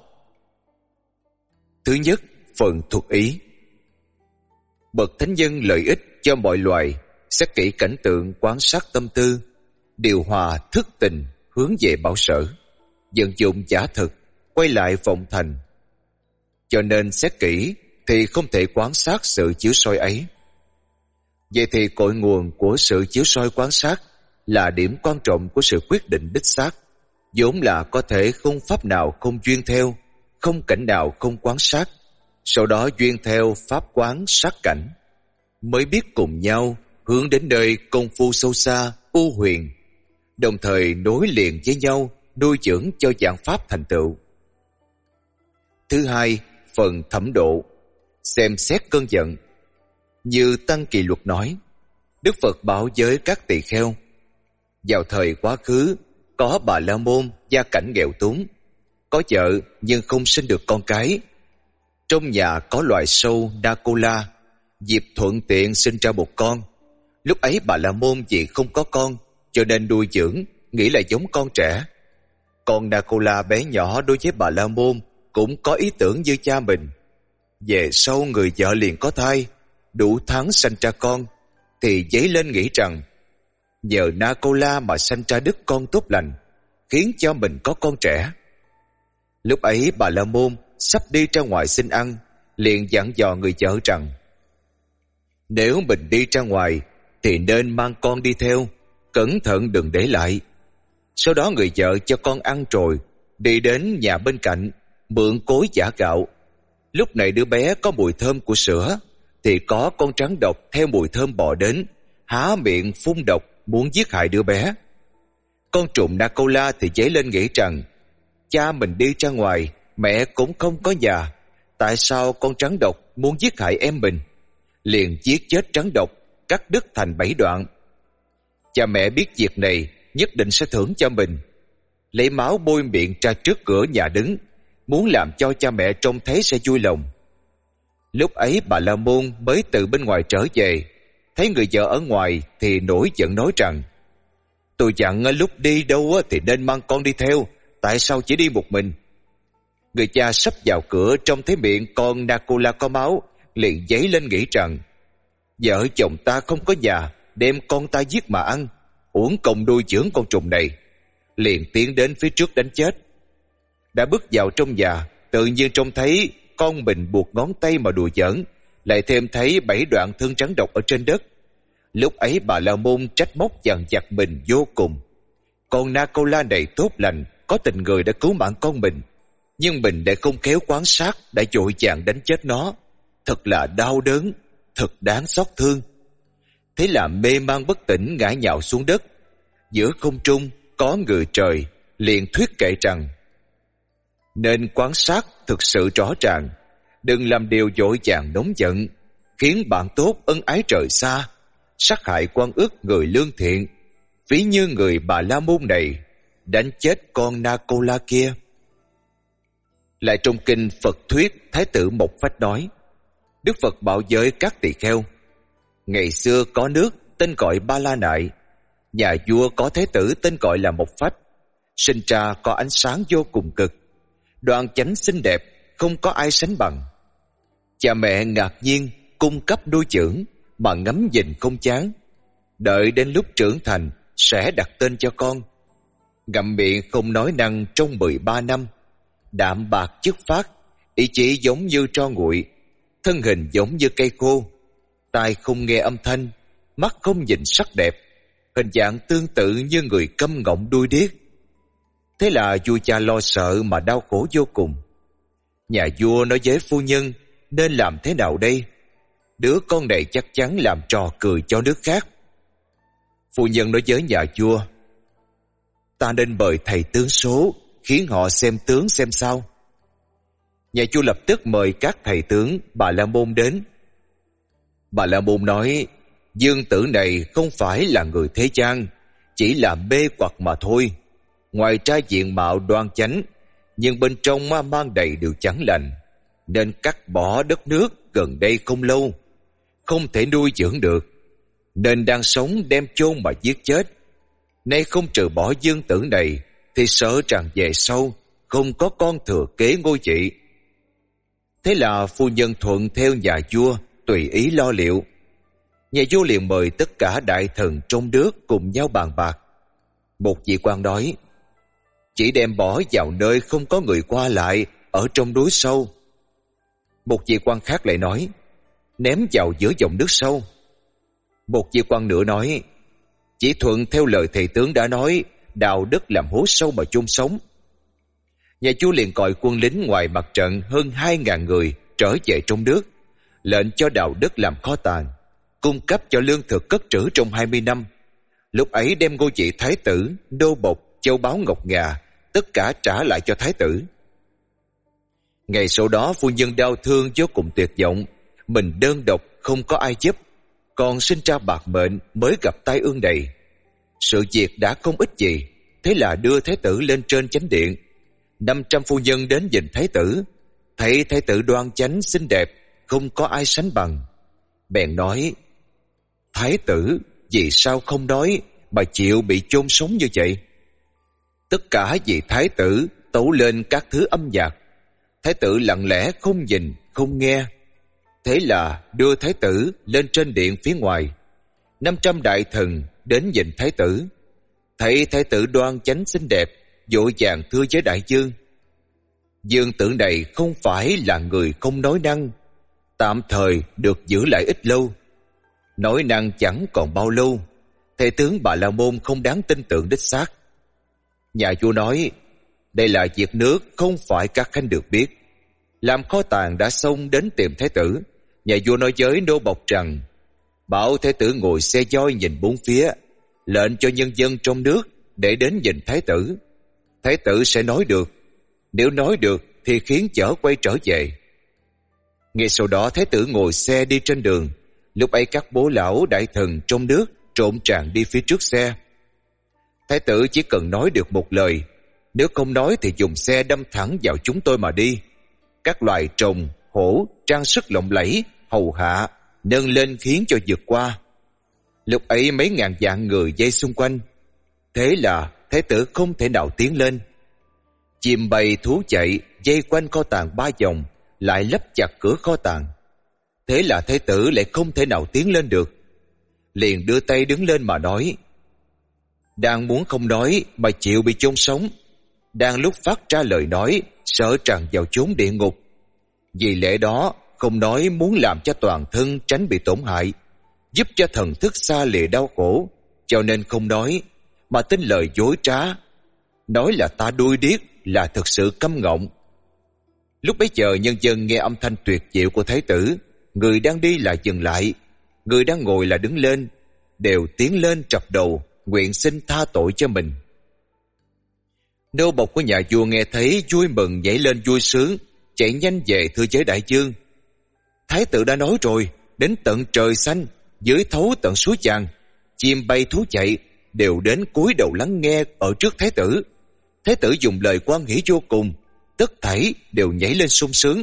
S1: Thứ nhất, phần thuật ý. Bậc thánh nhân lợi ích cho mọi loài, xét kỹ cảnh tượng, quan sát tâm tư, điều hòa thức tình, hướng về bảo sở, vận dụng giả thực, quay lại vọng thành. Cho nên xét kỹ thì không thể quan sát sự chiếu soi ấy. Vậy thì cội nguồn của sự chiếu soi quan sát là điểm quan trọng của sự quyết định đích xác, vốn là có thể không pháp nào không duyên theo, không cảnh nào không quan sát, sau đó duyên theo pháp quán sát cảnh, mới biết cùng nhau hướng đến nơi công phu sâu xa, u huyền, đồng thời nối liền với nhau, nuôi dưỡng cho dạng pháp thành tựu. Thứ hai, phần thẩm độ, xem xét cơn giận. Như Tăng Kỳ Luật nói, Đức Phật bảo với các tỳ kheo: vào thời quá khứ, có Bà La Môn gia cảnh nghèo túng, có vợ nhưng không sinh được con cái. Trong nhà có loài sâu Nakola, dịp thuận tiện sinh ra một con. Lúc ấy Bà La Môn vì không có con, cho nên nuôi dưỡng, nghĩ là giống con trẻ. Con Nakola bé nhỏ đối với Bà La Môn cũng có ý tưởng như cha mình. Về sau người vợ liền có thai, đủ tháng sanh ra con, thì dấy lên nghĩ rằng nhờ Nakola mà sanh ra đứa con tốt lành, khiến cho mình có con trẻ. Lúc ấy Bà La Môn sắp đi ra ngoài xin ăn, liền dặn dò người vợ rằng: nếu mình đi ra ngoài thì nên mang con đi theo, cẩn thận đừng để lại. Sau đó người vợ cho con ăn rồi, đi đến nhà bên cạnh, mượn cối giã gạo. Lúc này đứa bé có mùi thơm của sữa, thì có con rắn độc theo mùi thơm bò đến, há miệng phun độc muốn giết hại đứa bé. Con trùng Nakola thì dấy lên nghĩ rằng cha mình đi ra ngoài, mẹ cũng không có nhà, tại sao con rắn độc muốn giết hại em mình? Liền giết chết rắn độc, cắt đứt thành bảy đoạn. Cha mẹ biết việc này nhất định sẽ thưởng cho mình, lấy máu bôi miệng ra trước cửa nhà đứng, muốn làm cho cha mẹ trông thấy sẽ vui lòng. Lúc ấy Bà La Môn mới từ bên ngoài trở về, thấy người vợ ở ngoài thì nổi giận nói rằng: tôi dặn lúc đi đâu thì nên mang con đi theo, tại sao chỉ đi một mình? Người cha sắp vào cửa, trông thấy miệng con Nakola có máu, liền dấy lên nghĩ rằng vợ chồng ta không có nhà, đem con ta giết mà ăn, uổng công nuôi dưỡng con trùng này. Liền tiến đến phía trước đánh chết. Đã bước vào trong nhà, tự nhiên trông thấy con mình buộc ngón tay mà đùa giỡn, lại thêm thấy bảy đoạn thương rắn độc ở trên đất. Lúc ấy Bà La Môn trách móc dằn vặt mình vô cùng. Con Nakola này tốt lành, có tình người đã cứu mạng con mình, nhưng mình để không khéo quan sát đã vội vàng đánh chết nó. Thật là đau đớn, thật đáng xót thương. Thế là mê man bất tỉnh ngã nhào xuống đất. Giữa không trung có người trời liền thuyết kệ rằng: nên quan sát thực sự rõ ràng, đừng làm điều vội vàng nóng giận, khiến bạn tốt ân ái trời xa, sát hại quan ước người lương thiện, ví như người Bà La Môn này đánh chết con Na Cô La kia. Lại trong kinh Phật thuyết, Thái tử Mộc Phách nói: Đức Phật bảo với các tỳ kheo, ngày xưa có nước tên gọi Ba La Nại, nhà vua có thái tử tên gọi là Mộc Phách, sinh ra có ánh sáng vô cùng cực, đoan chánh xinh đẹp, không có ai sánh bằng. Cha mẹ ngạc nhiên cung cấp nuôi dưỡng mà ngắm nhìn không chán, đợi đến lúc trưởng thành sẽ đặt tên cho con. Ngậm miệng không nói năng trong mười ba năm, đạm bạc chất phác, ý chí giống như tro nguội, thân hình giống như cây khô, tai không nghe âm thanh, mắt không nhìn sắc đẹp, hình dạng tương tự như người câm ngọng đuôi điếc. Thế là vua cha lo sợ mà đau khổ vô cùng. Nhà vua nói với phu nhân nên làm thế nào đây? Đứa con này chắc chắn làm trò cười cho nước khác. Phu nhân nói với nhà vua: ta nên mời thầy tướng số, khiến họ xem tướng xem sao. Nhà vua lập tức mời các thầy tướng Bà La Môn đến. Bà La Môn nói: dương tử này không phải là người thế gian, chỉ là mê hoặc mà thôi. Ngoài ra diện mạo đoan chánh, nhưng bên trong mang đầy điều chẳng lành, nên cắt bỏ đất nước gần đây không lâu, không thể nuôi dưỡng được, nên đang sống đem chôn mà giết chết. Nay không trừ bỏ dương tử này, thì sợ rằng về sau không có con thừa kế ngôi vị. Thế là phu nhân thuận theo nhà vua, tùy ý lo liệu. Nhà vua liền mời tất cả đại thần trong nước cùng nhau bàn bạc. Một vị quan nói: chỉ đem bỏ vào nơi không có người qua lại, ở trong núi sâu. Một vị quan khác lại nói: ném vào giữa dòng nước sâu. Một vị quan nữa nói: chỉ thuận theo lời thầy tướng đã nói, đào đất làm hố sâu mà chôn sống. Nhà vua liền gọi quân lính ngoài mặt trận hơn hai ngàn người trở về trong nước, lệnh cho đào đất làm kho tàng, cung cấp cho lương thực cất trữ trong hai mươi năm. Lúc ấy đem ngôi vị thái tử, đô bộc, châu báu ngọc ngà tất cả trả lại cho thái tử. Ngày sau đó phu nhân đau thương vô cùng tuyệt vọng, mình đơn độc không có ai giúp, còn sinh ra bạc mệnh mới gặp tai ương này. Sự việc đã không ích gì, thế là đưa thái tử lên trên chánh điện. Năm trăm phu nhân đến nhìn thái tử, thấy thái tử đoan chánh xinh đẹp, không có ai sánh bằng. Bèn nói: thái tử, vì sao không nói mà chịu bị chôn sống như vậy? Tất cả vì thái tử tấu lên các thứ âm nhạc. Thái tử lặng lẽ không nhìn không nghe. Thế là đưa thái tử lên trên điện phía ngoài. Năm trăm đại thần đến nhìn thái tử, thấy thái tử đoan chánh xinh đẹp, vội vàng thưa với đại vương: dương tử này không phải là người không nói năng, tạm thời được giữ lại ít lâu. Nói năng chẳng còn bao lâu, thầy tướng Bà La Môn không đáng tin tưởng đích xác. Nhà vua nói: đây là việc nước, không phải các khanh được biết. Làm kho tàng đã xong đến tìm thái tử. Nhà vua nói với nô bộc rằng: bảo thái tử ngồi xe voi nhìn bốn phía, lệnh cho nhân dân trong nước để đến nhìn thái tử. Thái tử sẽ nói được, nếu nói được thì khiến chở quay trở về. Ngay sau đó thái tử ngồi xe đi trên đường. Lúc ấy các bố lão đại thần trong nước trộn tràn đi phía trước xe. Thái tử chỉ cần nói được một lời, nếu không nói thì dùng xe đâm thẳng vào chúng tôi mà đi. Các loài trồng, hổ, trang sức lộng lẫy, hầu hạ, nâng lên khiến cho vượt qua. Lúc ấy mấy ngàn vạn người dây xung quanh. Thế là thái tử không thể nào tiến lên. Chim bay thú chạy dây quanh kho tàng ba vòng, lại lấp chặt cửa kho tàng. Thế là thái tử lại không thể nào tiến lên được. Liền đưa tay đứng lên mà nói: đang muốn không nói mà chịu bị chôn sống. Đang lúc phát ra lời nói, sợ tràn vào chốn địa ngục. Vì lẽ đó không nói, muốn làm cho toàn thân tránh bị tổn hại, giúp cho thần thức xa lìa đau khổ, cho nên không nói, mà tin lời dối trá. nói là ta đuôi điếc là thực sự câm ngọng. Lúc bấy giờ nhân dân nghe âm thanh tuyệt diệu của thái tử, người đang đi là dừng lại, người đang ngồi là đứng lên, đều tiến lên trập đầu, nguyện xin tha tội cho mình. Nô bộc của nhà vua nghe thấy vui mừng nhảy lên vui sướng, chạy nhanh về thưa với đại vương. Thái tử đã nói rồi, đến tận trời xanh, dưới thấu tận suối vàng, chim bay thú chạy đều đến cúi đầu lắng nghe ở trước thái tử. Thái tử dùng lời quan hỷ vô cùng, tất thảy đều nhảy lên sung sướng.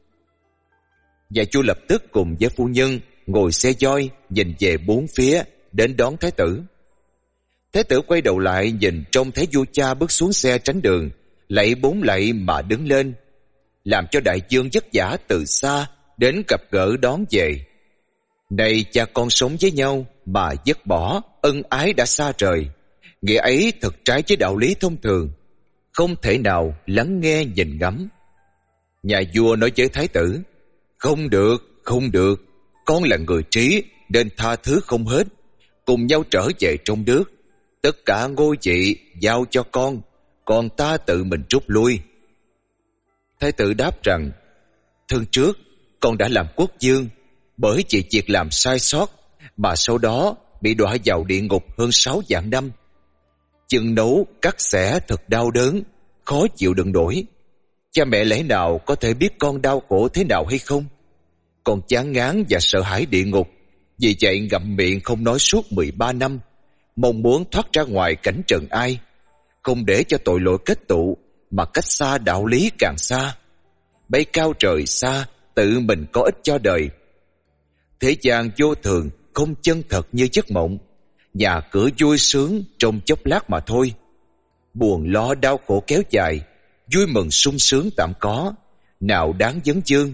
S1: Nhà vua lập tức cùng với phu nhân ngồi xe voi nhìn về bốn phía đến đón thái tử. Thái tử quay đầu lại nhìn trông thấy vua cha bước xuống xe tránh đường, lạy bốn lạy mà đứng lên, làm cho đại vương vất vả từ xa đến gặp gỡ đón về. Này cha con sống với nhau mà dứt bỏ, ân ái đã xa rời, nghĩa ấy thật trái với đạo lý thông thường, không thể nào lắng nghe nhìn ngắm. Nhà vua nói với thái tử, không được, không được, con là người trí nên tha thứ không hết, cùng nhau trở về trong nước, tất cả ngôi vị giao cho con, còn ta tự mình rút lui. Thái tử đáp rằng, thân trước con đã làm quốc vương, bởi vì việc làm sai sót mà sau đó bị đọa vào địa ngục hơn sáu vạn năm. Chừng nấu cắt xẻ thật đau đớn, khó chịu đựng nổi. Cha mẹ lẽ nào có thể biết con đau khổ thế nào hay không? Con chán ngán và sợ hãi địa ngục, vì vậy ngậm miệng không nói suốt mười ba năm, mong muốn thoát ra ngoài cảnh trần ai, không để cho tội lỗi kết tụ, mà cách xa đạo lý càng xa. Bay cao trời xa, tự mình có ích cho đời. Thế gian vô thường, không chân thật như giấc mộng, nhà cửa vui sướng trong chốc lát mà thôi. Buồn lo đau khổ kéo dài, vui mừng sung sướng tạm có, nào đáng vấn vương.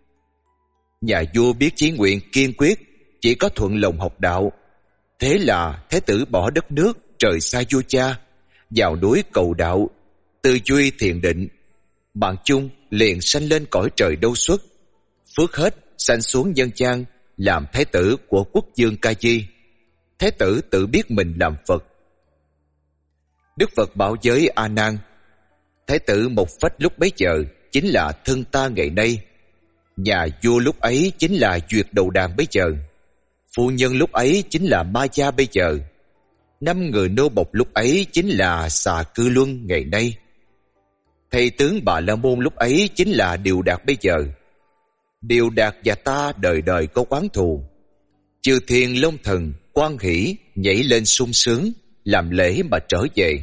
S1: Nhà vua biết chí nguyện kiên quyết, chỉ có thuận lòng học đạo. Thế là thái tử bỏ đất nước, trời xa vua cha, vào núi cầu đạo, tư duy thiền định. Mạng chung liền sanh lên cõi trời đâu xuất, phước hết sanh xuống nhân gian, làm thái tử của quốc vương Ca Di. Thái tử tự biết mình làm Phật. Đức Phật bảo với A Nan, thái tử một phách lúc bấy giờ chính là thân ta ngày nay, nhà vua lúc ấy chính là Duyệt Đầu Đàn bấy giờ, phu nhân lúc ấy chính là Ma Gia bây giờ, năm người nô bộc lúc ấy chính là Xà Cư Luân ngày nay, thầy tướng Bà La Môn lúc ấy chính là Điều Đạt bây giờ. Điều Đạt và ta đời đời có oán thù. Chư thiên long thần quan hỷ nhảy lên sung sướng, làm lễ mà trở về.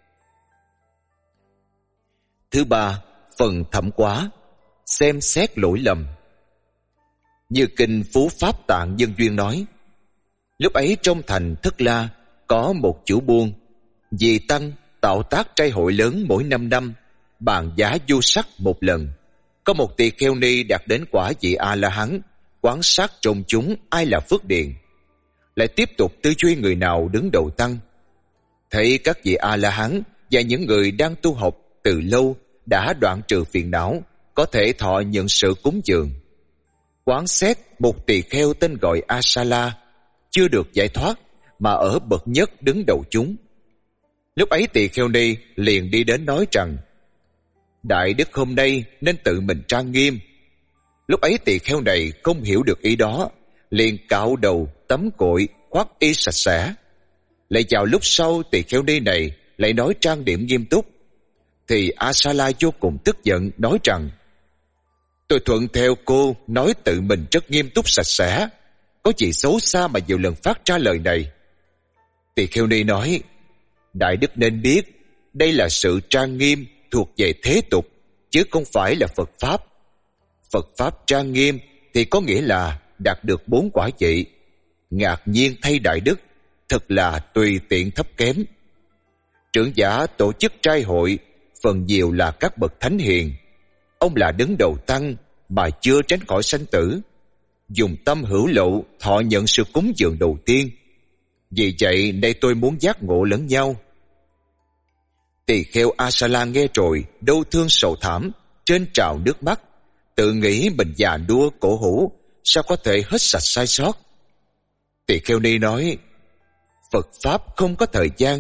S1: Thứ ba, phần thẩm quá, xem xét lỗi lầm. Như kinh Phú Pháp Tạng Nhân Duyên nói, lúc ấy trong thành Thất La có một chủ buôn, vì tăng tạo tác trai hội lớn mỗi năm năm, bàn giá vô sắc một lần. Có một tỳ kheo ni đạt đến quả vị A La Hán, quan sát trông chúng ai là phước điền, lại tiếp tục tư duy người nào đứng đầu tăng. Thấy các vị A La Hán và những người đang tu học từ lâu đã đoạn trừ phiền não, có thể thọ nhận sự cúng dường. Quán xét một tỳ kheo tên gọi Asala, chưa được giải thoát mà ở bậc nhất đứng đầu chúng. Lúc ấy tỳ kheo ni liền đi đến nói rằng, đại đức hôm nay nên tự mình trang nghiêm. Lúc ấy tỳ kheo này không hiểu được ý đó, liền cạo đầu, tắm cội, khoác y sạch sẽ. Lại vào lúc sau tỳ kheo ni này lại nói trang điểm nghiêm túc, thì Asala vô cùng tức giận nói rằng, tôi thuận theo cô nói tự mình rất nghiêm túc sạch sẽ, có gì xấu xa mà nhiều lần phát ra lời này. Tỳ kheo ni nói, đại đức nên biết đây là sự trang nghiêm thuộc về thế tục, chứ không phải là Phật Pháp. Phật Pháp trang nghiêm thì có nghĩa là đạt được bốn quả vị. Ngạc nhiên thay đại đức, thật là tùy tiện thấp kém. Trưởng giả tổ chức trai hội phần nhiều là các bậc thánh hiền. Ông là đứng đầu tăng mà chưa tránh khỏi sanh tử, dùng tâm hữu lộ thọ nhận sự cúng dường đầu tiên. Vì vậy nay tôi muốn giác ngộ lẫn nhau. Tỳ kheo Asala nghe rồi đau thương sầu thảm, trên trào nước mắt, tự nghĩ mình già nua cổ hủ, sao có thể hết sạch sai sót. Tỳ kheo ni nói, Phật Pháp không có thời gian,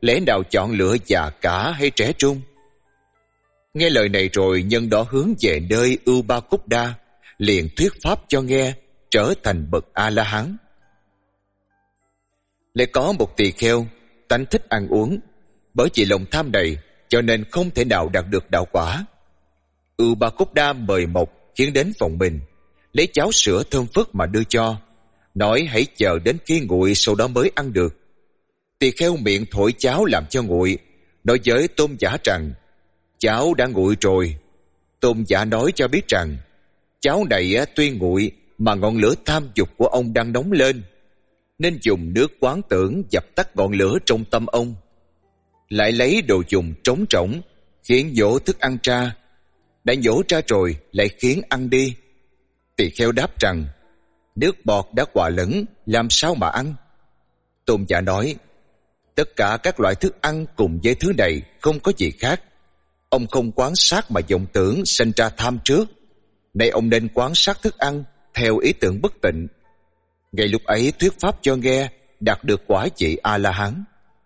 S1: lẽ nào chọn lựa già cả hay trẻ trung? Nghe lời này rồi, nhân đó hướng về nơi Upakupda, liền thuyết pháp cho nghe, trở thành bậc A-la-hán. Lại có một tỳ kheo tánh thích ăn uống, bởi vì lòng tham này cho nên không thể nào đạt được đạo quả. Upakupda mời mọc khiến đến phòng mình, lấy cháo sữa thơm phức mà đưa cho, nói hãy chờ đến khi nguội sau đó mới ăn được. Tỳ kheo miệng thổi cháo làm cho nguội, nói với tôn giả rằng cháo đã nguội rồi. Tôn giả nói cho biết rằng cháo này tuy nguội mà ngọn lửa tham dục của ông đang nóng lên, nên dùng nước quán tưởng dập tắt ngọn lửa trong tâm ông. Lại lấy đồ dùng trống trỏng khiến nhổ thức ăn ra, đã nhổ ra rồi lại khiến ăn đi. Tỳ kheo đáp rằng nước bọt đã hòa lẫn, làm sao mà ăn? Tôn giả nói tất cả các loại thức ăn cùng với thứ này không có gì khác. Ông không quán sát mà vọng tưởng sinh ra tham trước. Nay ông nên quán sát thức ăn theo ý tưởng bất tịnh. Ngay lúc ấy thuyết pháp cho nghe, đạt được quả vị A-la-hán.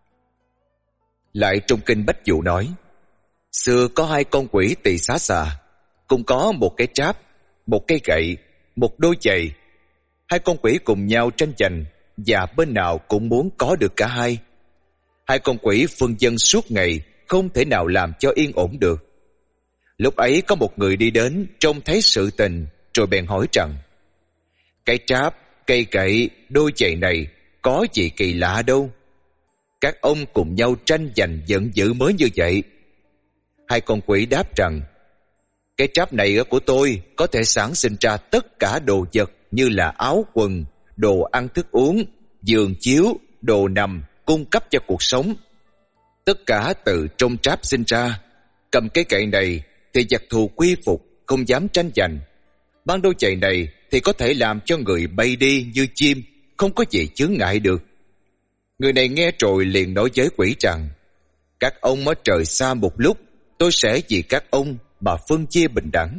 S1: Lại trong kinh Bách Dụ nói, xưa có hai con quỷ tỳ xá xà, cùng có một cái tráp, một cây gậy, một đôi giày. Hai con quỷ cùng nhau tranh giành, và bên nào cũng muốn có được cả hai. Hai con quỷ phân dân suốt ngày, không thể nào làm cho yên ổn được. Lúc ấy có một người đi đến, trông thấy sự tình, rồi bèn hỏi rằng cái tráp, cây gậy, đôi giày này có gì kỳ lạ đâu, các ông cùng nhau tranh giành giận dữ mới như vậy. Hai con quỷ đáp rằng cái tráp này của tôi có thể sản sinh ra tất cả đồ vật như là áo quần, đồ ăn thức uống, giường chiếu, đồ nằm cung cấp cho cuộc sống. Tất cả từ trong tráp sinh ra. Cầm cái gậy này thì giặc thù quy phục, không dám tranh giành. Mang đôi giày này thì có thể làm cho người bay đi như chim, không có gì chướng ngại được. Người này nghe rồi liền nói với quỷ rằng các ông ở trời xa một lúc, tôi sẽ vì các ông mà phân chia bình đẳng.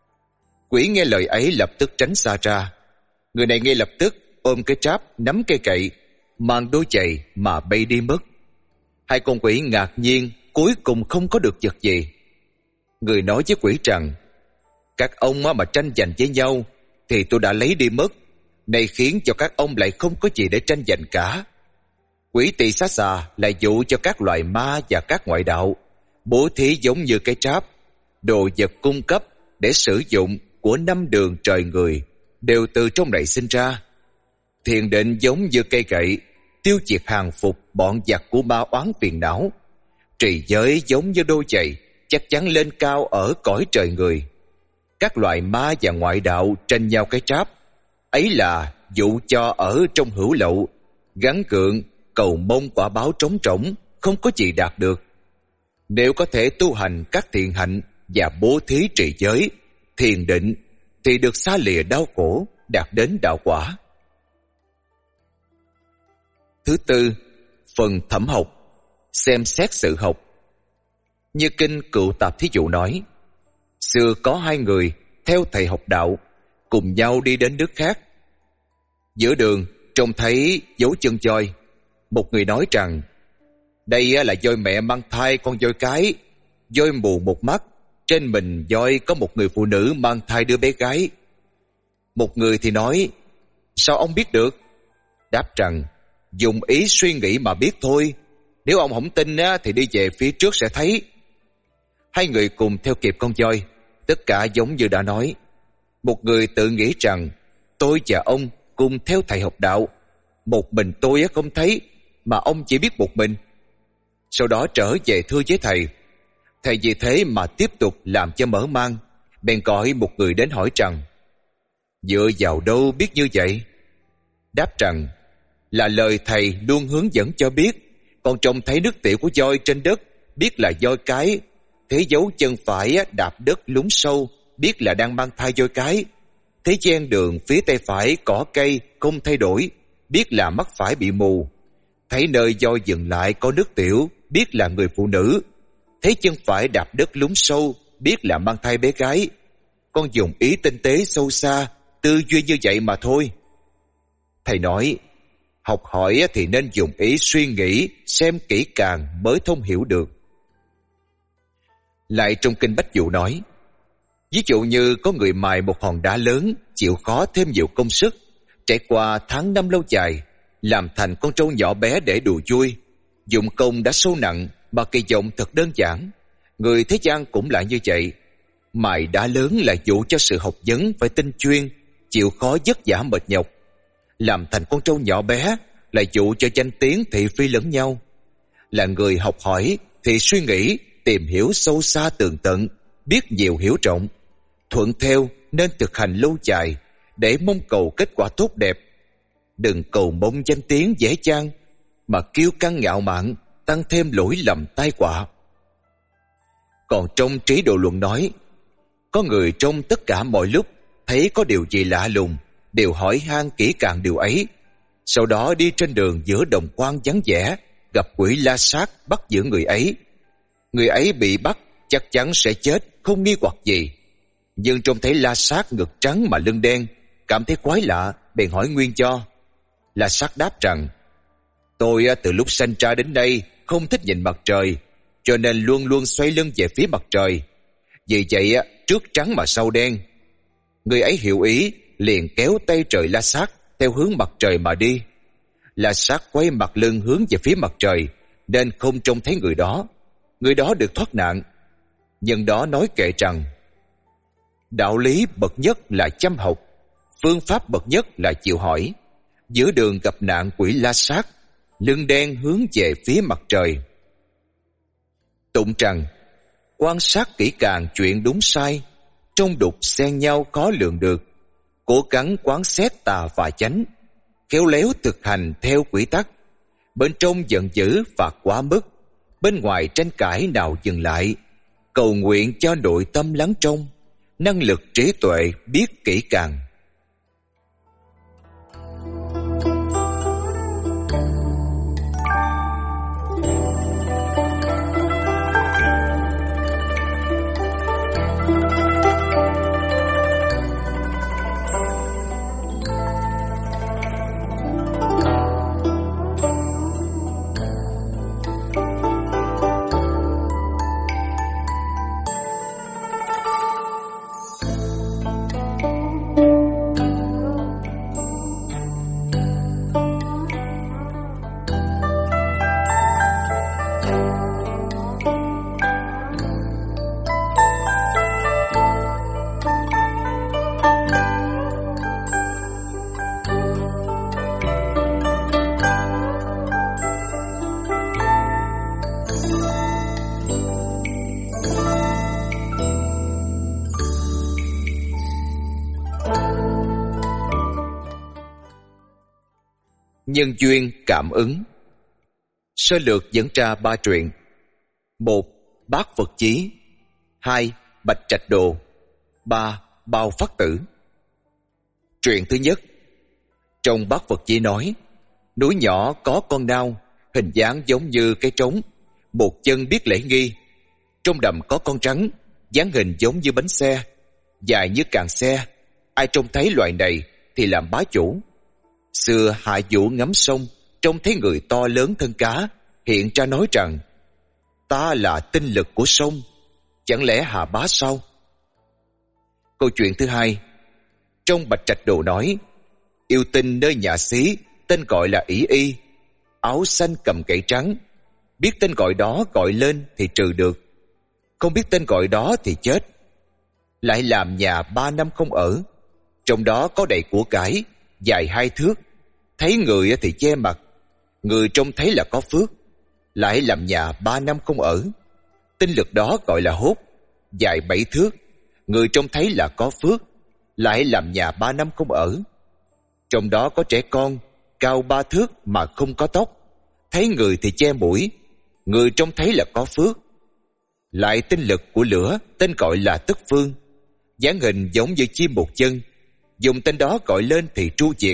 S1: Quỷ nghe lời ấy lập tức tránh xa ra. Người này ngay lập tức ôm cái tráp, nắm cây gậy, mang đôi giày mà bay đi mất. Hai con quỷ ngạc nhiên, cuối cùng không có được vật gì. Người nói với quỷ rằng các ông mà tranh giành với nhau thì tôi đã lấy đi mất, này khiến cho các ông lại không có gì để tranh giành cả. Quỷ tỳ xá xà lại dụ cho các loài ma và các ngoại đạo bố thí giống như cái tráp, đồ vật cung cấp để sử dụng của năm đường trời người đều từ trong này sinh ra. Thiền định giống như cây gậy, tiêu diệt hàng phục bọn giặc của ma oán phiền não. Trì giới giống như đôi giày, chắc chắn lên cao ở cõi trời người. Các loại ma và ngoại đạo tranh nhau cái tráp, ấy là dụ cho ở trong hữu lậu, gắn gượng, cầu mong quả báo trống trỏng, không có gì đạt được. Nếu có thể tu hành các thiện hạnh và bố thí trì giới, thiền định, thì được xa lìa đau khổ, đạt đến đạo quả. Thứ tư, phần thẩm học, xem xét sự học. Như kinh Cựu Tạp Thí Dụ nói, xưa có hai người theo thầy học đạo, cùng nhau đi đến nước khác. Giữa đường trông thấy dấu chân voi. Một người nói rằng đây là voi mẹ mang thai con voi cái. Voi mù một mắt, trên mình voi có một người phụ nữ mang thai đứa bé gái. Một người thì nói, sao ông biết được? Đáp rằng, dùng ý suy nghĩ mà biết thôi. Nếu ông không tin thì đi về phía trước sẽ thấy. Hai người cùng theo kịp con voi, tất cả giống như đã nói. Một người tự nghĩ rằng tôi và ông cùng theo thầy học đạo, một mình tôi không thấy, mà ông chỉ biết một mình. Sau đó trở về thưa với thầy. Thầy vì thế mà tiếp tục làm cho mở mang, bèn gọi một người đến hỏi rằng, dựa vào đâu biết như vậy? Đáp rằng, là lời thầy luôn hướng dẫn cho biết. Còn trông thấy nước tiểu của voi trên đất, biết là voi cái. Thấy dấu chân phải đạp đất lún sâu, biết là đang mang thai voi cái. Thấy ven đường phía tay phải cỏ cây không thay đổi, biết là mắt phải bị mù. Thấy nơi voi dừng lại có nước tiểu, biết là người phụ nữ. Thấy chân phải đạp đất lún sâu, biết là mang thai bé gái. Con dùng ý tinh tế sâu xa, tư duy như vậy mà thôi. Thầy nói, Học hỏi thì nên dùng ý suy nghĩ, xem kỹ càng mới thông hiểu được. Lại trong kinh Bách Dụ nói, ví dụ như có người mài một hòn đá lớn, chịu khó thêm nhiều công sức, trải qua tháng năm lâu dài, làm thành con trâu nhỏ bé để đùa vui, dụng công đã sâu nặng mà kỳ vọng thật đơn giản. Người thế gian cũng là như vậy. Mài đá lớn là dụ cho sự học vấn phải tinh chuyên, chịu khó vất vả mệt nhọc. Làm thành con trâu nhỏ bé là dụ cho danh tiếng thị phi lẫn nhau. Là người học hỏi thì suy nghĩ, tìm hiểu sâu xa tường tận, biết nhiều hiểu rộng, thuận theo nên thực hành lâu dài để mong cầu kết quả tốt đẹp. Đừng cầu mong danh tiếng dễ dàng mà kiêu căng ngạo mạn, tăng thêm lỗi lầm tai họa. Còn trong Trí Độ Luận nói, có người trong tất cả mọi lúc thấy có điều gì lạ lùng đều hỏi han kỹ càng điều ấy. Sau đó đi trên đường giữa đồng quan vắng vẻ, gặp quỷ la sát bắt giữ người ấy. Người ấy bị bắt chắc chắn sẽ chết, không nghi hoặc gì. Nhưng trông thấy la sát ngực trắng mà lưng đen, cảm thấy quái lạ, bèn hỏi nguyên do. La sát đáp rằng, tôi từ lúc sanh ra đến đây không thích nhìn mặt trời, cho nên luôn luôn xoay lưng về phía mặt trời. Vì vậy trước trắng mà sau đen. Người ấy hiểu ý, liền kéo tay trời la sát theo hướng mặt trời mà đi. La sát quay mặt lưng hướng về phía mặt trời, nên không trông thấy người đó. Người đó được thoát nạn. Nhưng đó nói kệ rằng, đạo lý bậc nhất là chăm học, phương pháp bậc nhất là chịu hỏi. Giữa đường gặp nạn quỷ la sát, lưng đen hướng về phía mặt trời. Tụng rằng, quan sát kỹ càng chuyện đúng sai, trong đục xen nhau khó lường được. Cố gắng quán xét tà và chánh, khéo léo thực hành theo quy tắc. Bên trong giận dữ phạt quá mức, bên ngoài tranh cãi nào dừng lại. Cầu nguyện cho nội tâm lắng trong, năng lực trí tuệ biết kỹ càng. Nhân duyên cảm ứng. Sơ lược dẫn ra ba truyện. Một. Bát Phật Chí. Hai. Bạch Trạch Đồ. Ba. Bao Phát Tử. Truyện thứ nhất. Trong Bát Phật Chí nói, núi nhỏ có con nao, hình dáng giống như cây trống, một chân biết lễ nghi. Trong đầm có con rắn, dáng hình giống như bánh xe, dài như càng xe. Ai trông thấy loài này thì làm bá chủ. Xưa Hạ Vũ ngắm sông, trông thấy người to lớn thân cá, hiện ra nói rằng, ta là tinh lực của sông, chẳng lẽ Hạ bá sao? Câu chuyện thứ hai. Trong Bạch Trạch Đồ nói, yêu tinh nơi nhà xí, tên gọi là ỷ y, áo xanh cầm gậy trắng. Biết tên gọi đó gọi lên thì trừ được, không biết tên gọi đó thì chết. Lại làm nhà ba năm không ở, trong đó có đầy của cải, dài hai thước. Thấy người thì che mặt, người trông thấy là có phước. Lại làm nhà ba năm không ở, tinh lực đó gọi là hốt, dài bảy thước. Người trông thấy là có phước. Lại làm nhà ba năm không ở, trong đó có trẻ con, cao ba thước mà không có tóc. Thấy người thì che mũi, người trông thấy là có phước. Lại tinh lực của lửa, tên gọi là Tức Phương, dáng hình giống như chim một chân, dùng tên đó gọi lên thì tru diệt.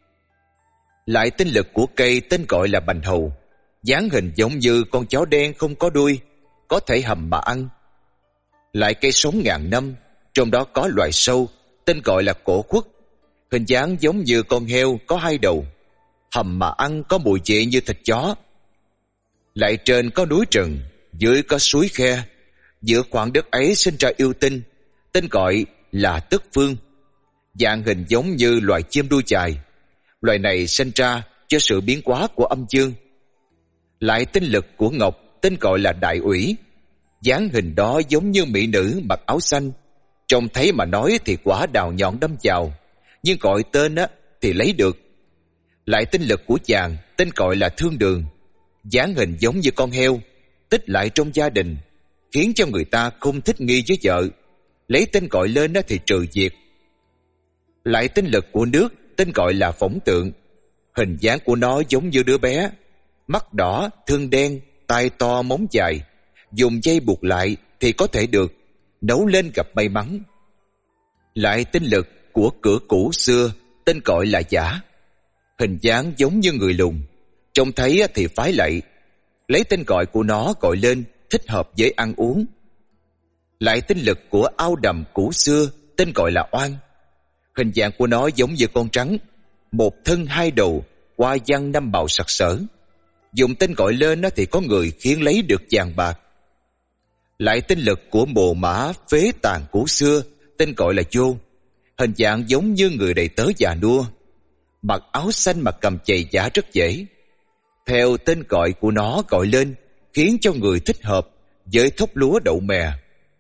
S1: Lại tinh lực của cây, tên gọi là Bành Hầu, dáng hình giống như con chó đen không có đuôi, có thể hầm mà ăn. Lại cây sống ngàn năm, trong đó có loài sâu, tên gọi là Cổ Khuất, hình dáng giống như con heo có hai đầu. hầm mà ăn có mùi vị như thịt chó. Lại trên có núi rừng, dưới có suối khe, giữa khoảng đất ấy sinh ra yêu tinh, tên gọi là Tức Phương, dạng hình giống như loài chim đuôi chài. Loài này sinh ra cho sự biến hóa của âm dương. Lại tinh lực của Ngọc, tên gọi là Đại Ủy, dáng hình đó giống như mỹ nữ mặc áo xanh, trông thấy mà nói thì quả đào nhọn đâm vào, nhưng gọi tên á thì lấy được. Lại tinh lực của chàng, tên gọi là Thương Đường, dáng hình giống như con heo, tích lại trong gia đình, khiến cho người ta không thích nghi với vợ, lấy tên gọi lên á thì trừ diệt. Lại tinh lực của Nước, tên gọi là Phỏng Tượng, hình dáng của nó giống như đứa bé, mắt đỏ, thương đen, tai to, móng dài, dùng dây buộc lại thì có thể được, nấu lên gặp may mắn. Lại tinh lực của Cửa Cũ xưa, tên gọi là Giả, hình dáng giống như người lùn, trông thấy thì phái lạy, lấy tên gọi của nó gọi lên thích hợp với ăn uống. Lại tinh lực của Ao Đầm Cũ xưa, tên gọi là Oan, hình dạng của nó giống như con trắng, một thân hai đầu, hoa văn năm màu sặc sỡ, dùng tên gọi lên thì có người khiến lấy được vàng bạc. Lại tinh lực của Mồ Mã Phế Tàn Cũ xưa, tên gọi là Vô, hình dạng giống như người đầy tớ già nua, mặc áo xanh mà cầm chày giả rất dễ. Theo tên gọi của nó gọi lên khiến cho người thích hợp với thóc lúa đậu mè.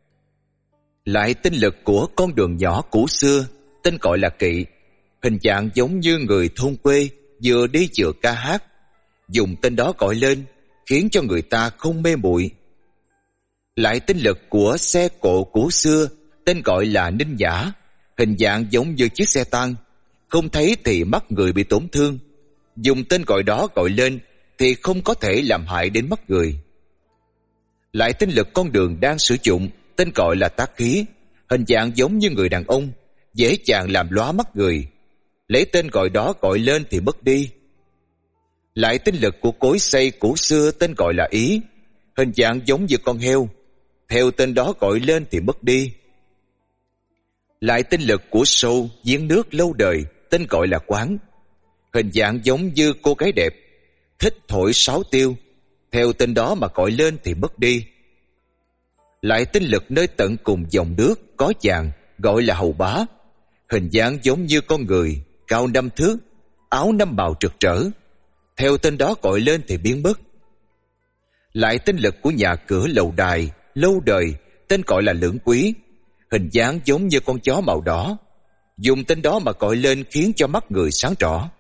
S1: Lại tinh lực của Con Đường Nhỏ Cũ xưa, tên gọi là Kỵ, hình dạng giống như người thôn quê vừa đi vừa ca hát, dùng tên đó gọi lên khiến cho người ta không mê muội. Lại tinh lực của Xe Cộ Cũ xưa, tên gọi là Ninh Giả, hình dạng giống như chiếc xe tăng, không thấy thì mắt người bị tổn thương, dùng tên gọi đó gọi lên thì không có thể làm hại đến mắt người. Lại tinh lực Con Đường đang sử dụng, tên gọi là Tác Khí, hình dạng giống như người đàn ông, dễ dàng làm lóa mắt người, lấy tên gọi đó gọi lên thì mất đi. Lại tinh lực của Cối Xay Cũ xưa, tên gọi là Ý, hình dạng giống như con heo, theo tên đó gọi lên thì mất đi. Lại tinh lực của Sâu Giếng Nước lâu đời, tên gọi là Quán, hình dạng giống như cô gái đẹp, thích thổi sáo tiêu, theo tên đó mà gọi lên thì mất đi. Lại tinh lực nơi tận cùng dòng nước có chàng gọi là Hầu Bá, hình dáng giống như con người, cao năm thước, áo năm màu rực rỡ, theo tên đó gọi lên thì biến mất. Lại tinh lực của Nhà Cửa Lầu Đài lâu đời, tên gọi là Lưỡng Quý, hình dáng giống như con chó màu đỏ, dùng tên đó mà gọi lên khiến cho mắt người sáng rõ.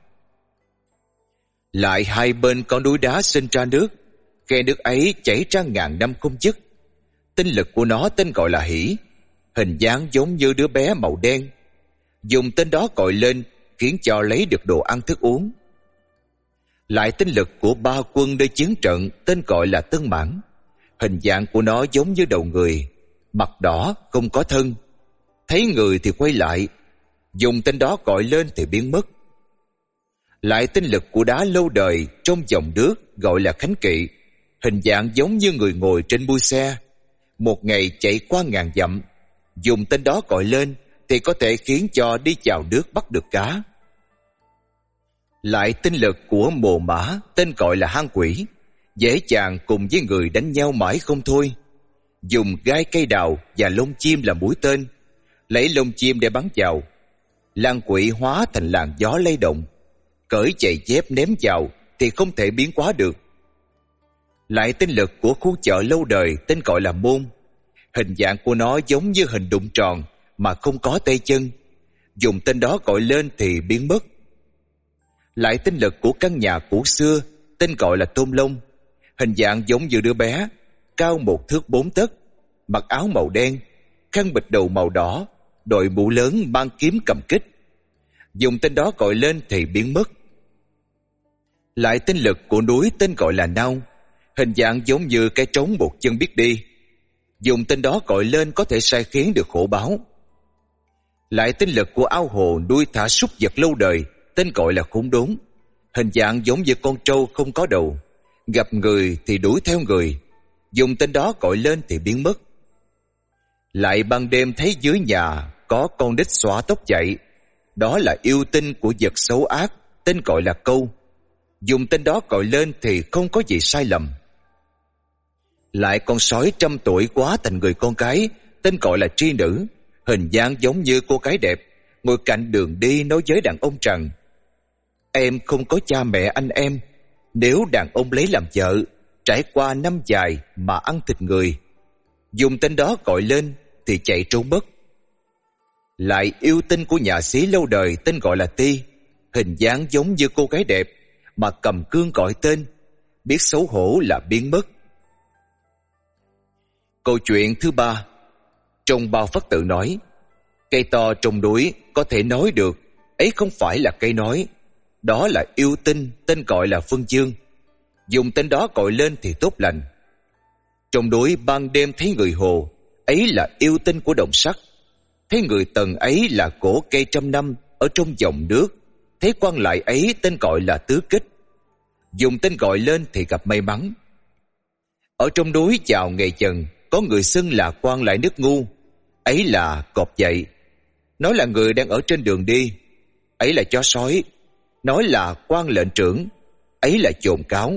S1: Lại hai bên con núi đá sinh ra nước, khe nước ấy chảy ra ngàn năm không dứt, tinh lực của nó tên gọi là Hỷ, hình dáng giống như đứa bé màu đen, dùng tên đó gọi lên khiến cho lấy được đồ ăn thức uống. Lại tinh lực của Ba Quân nơi chiến trận, tên gọi là Tân Mãn, hình dạng của nó giống như đầu người, mặt đỏ không có thân, thấy người thì quay lại, dùng tên đó gọi lên thì biến mất. Lại tinh lực của đá lâu đời trong dòng nước gọi là Khánh Kỵ, hình dạng giống như người ngồi trên mui xe, một ngày chạy qua ngàn dặm, dùng tên đó gọi lên thì có thể khiến cho đi vào nước bắt được cá. Lại tinh lực của Mồ Mã, tên gọi là Hang Quỷ, dễ dàng cùng với người đánh nhau mãi không thôi, dùng gai cây đào và lông chim làm mũi tên, lấy lông chim để bắn vào. Lan quỷ hóa thành làn gió lay động, cởi giày dép ném vào thì không thể biến hóa được. Lại tinh lực của khu chợ lâu đời, tên gọi là Môn, hình dạng của nó giống như hình đụng tròn mà không có tay chân, dùng tên đó gọi lên thì biến mất. Lại tinh lực của căn nhà cũ xưa, tên gọi là Tôn Long, hình dạng giống như đứa bé, cao một thước bốn tấc, mặc áo màu đen, khăn bịt đầu màu đỏ, đội mũ lớn mang kiếm cầm kích, dùng tên đó gọi lên thì biến mất. Lại tinh lực của núi, tên gọi là Nao, hình dạng giống như cái trống một chân biết đi, dùng tên đó gọi lên có thể sai khiến được khổ báo. Lại tinh lực của ao hồ nuôi thả súc vật lâu đời, tên gọi là Khốn Đốn, hình dạng giống như con trâu không có đầu, gặp người thì đuổi theo người, dùng tên đó gọi lên thì biến mất. Lại ban đêm thấy dưới nhà có con nít xõa tóc chạy, đó là yêu tinh của vật xấu ác, tên gọi là Câu, Dùng tên đó gọi lên thì không có gì sai lầm. Lại con sói trăm tuổi quá thành người con gái, tên gọi là Tri Nữ, hình dáng giống như cô gái đẹp, ngồi cạnh đường đi nói với đàn ông rằng: em không có cha mẹ anh em, nếu đàn ông lấy làm vợ, trải qua năm dài mà ăn thịt người. Dùng tên đó gọi lên thì chạy trốn mất. Lại yêu tinh của nhà Xí lâu đời tên gọi là Ti, hình dáng giống như cô gái đẹp mà cầm cương gọi tên, biết xấu hổ là biến mất. Câu chuyện thứ ba. Trong Bao Phát Tự nói: cây to trong núi có thể nói được, ấy không phải là cây nói, đó là yêu tinh tên gọi là Phương Dương. Dùng tên đó gọi lên thì tốt lành. Trong núi ban đêm thấy người hồ, ấy là yêu tinh của đồng sắt. Thấy người Tần ấy là cổ cây trăm năm ở trong dòng nước, thấy quan lại ấy tên gọi là Tứ Kích. Dùng tên gọi lên thì gặp may mắn. Ở trong núi vào ngày dần, có người xưng là quan lại nước ngu, ấy là cọp dậy. Nói là người đang ở trên đường đi, ấy là chó sói. Nói là quan lệnh trưởng, ấy là chồn cáo.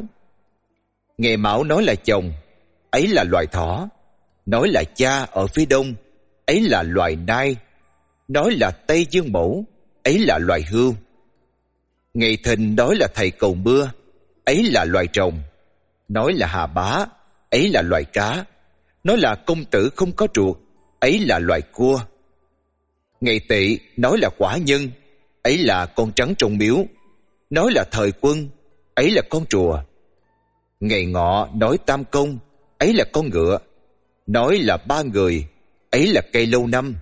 S1: Ngày Mão nói là chồng, ấy là loài thỏ. Nói là cha ở phía đông, ấy là loài nai. Nói là Tây Dương Mẫu, ấy là loài hươu. Ngày Thìn nói là thầy cầu mưa, ấy là loài rồng. Nói là Hà Bá, ấy là loài cá. Nói là công tử không có ruột, ấy là loài cua. Ngày Tỵ nói là quả nhân, ấy là con trắng trong miếu. Nói là thời quân, ấy là con trùa. Ngày Ngọ nói tam công, ấy là con ngựa. Nói là ba người, ấy là cây lâu năm.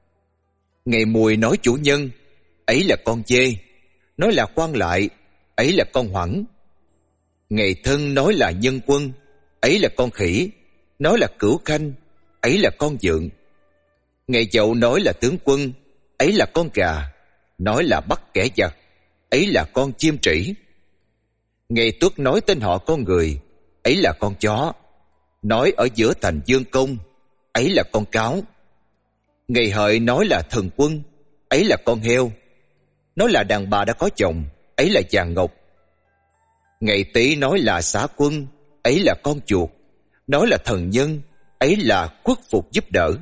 S1: Ngày Mùi nói chủ nhân, ấy là con dê. Nói là quan lại, ấy là con hoẳng. Ngày Thân nói là nhân quân, ấy là con khỉ. Nói là cửu khanh, ấy là con dượng. Ngày Dậu nói là tướng quân, ấy là con gà. Nói là bắt kẻ giặc, ấy là con chim trĩ. Ngày Tuất nói tên họ con người, ấy là con chó. Nói ở giữa thành Dương Công, ấy là con cáo. Ngày Hợi nói là thần quân, ấy là con heo. Nói là đàn bà đã có chồng, ấy là vàng ngọc. Ngày Tý nói là xã quân, ấy là con chuột. Nói là thần nhân, ấy là khuất phục giúp đỡ.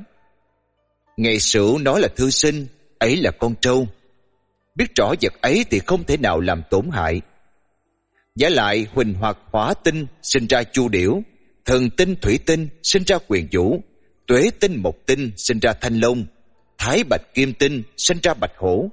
S1: Ngày Sửu nói là thư sinh, ấy là con trâu. Biết rõ vật ấy thì không thể nào làm tổn hại. Giả lại huỳnh hoặc hỏa tinh sinh ra chu điểu, thần tinh thủy tinh sinh ra quyền vũ, tuế tinh mộc tinh sinh ra thanh long, thái bạch kim tinh sinh ra bạch hổ,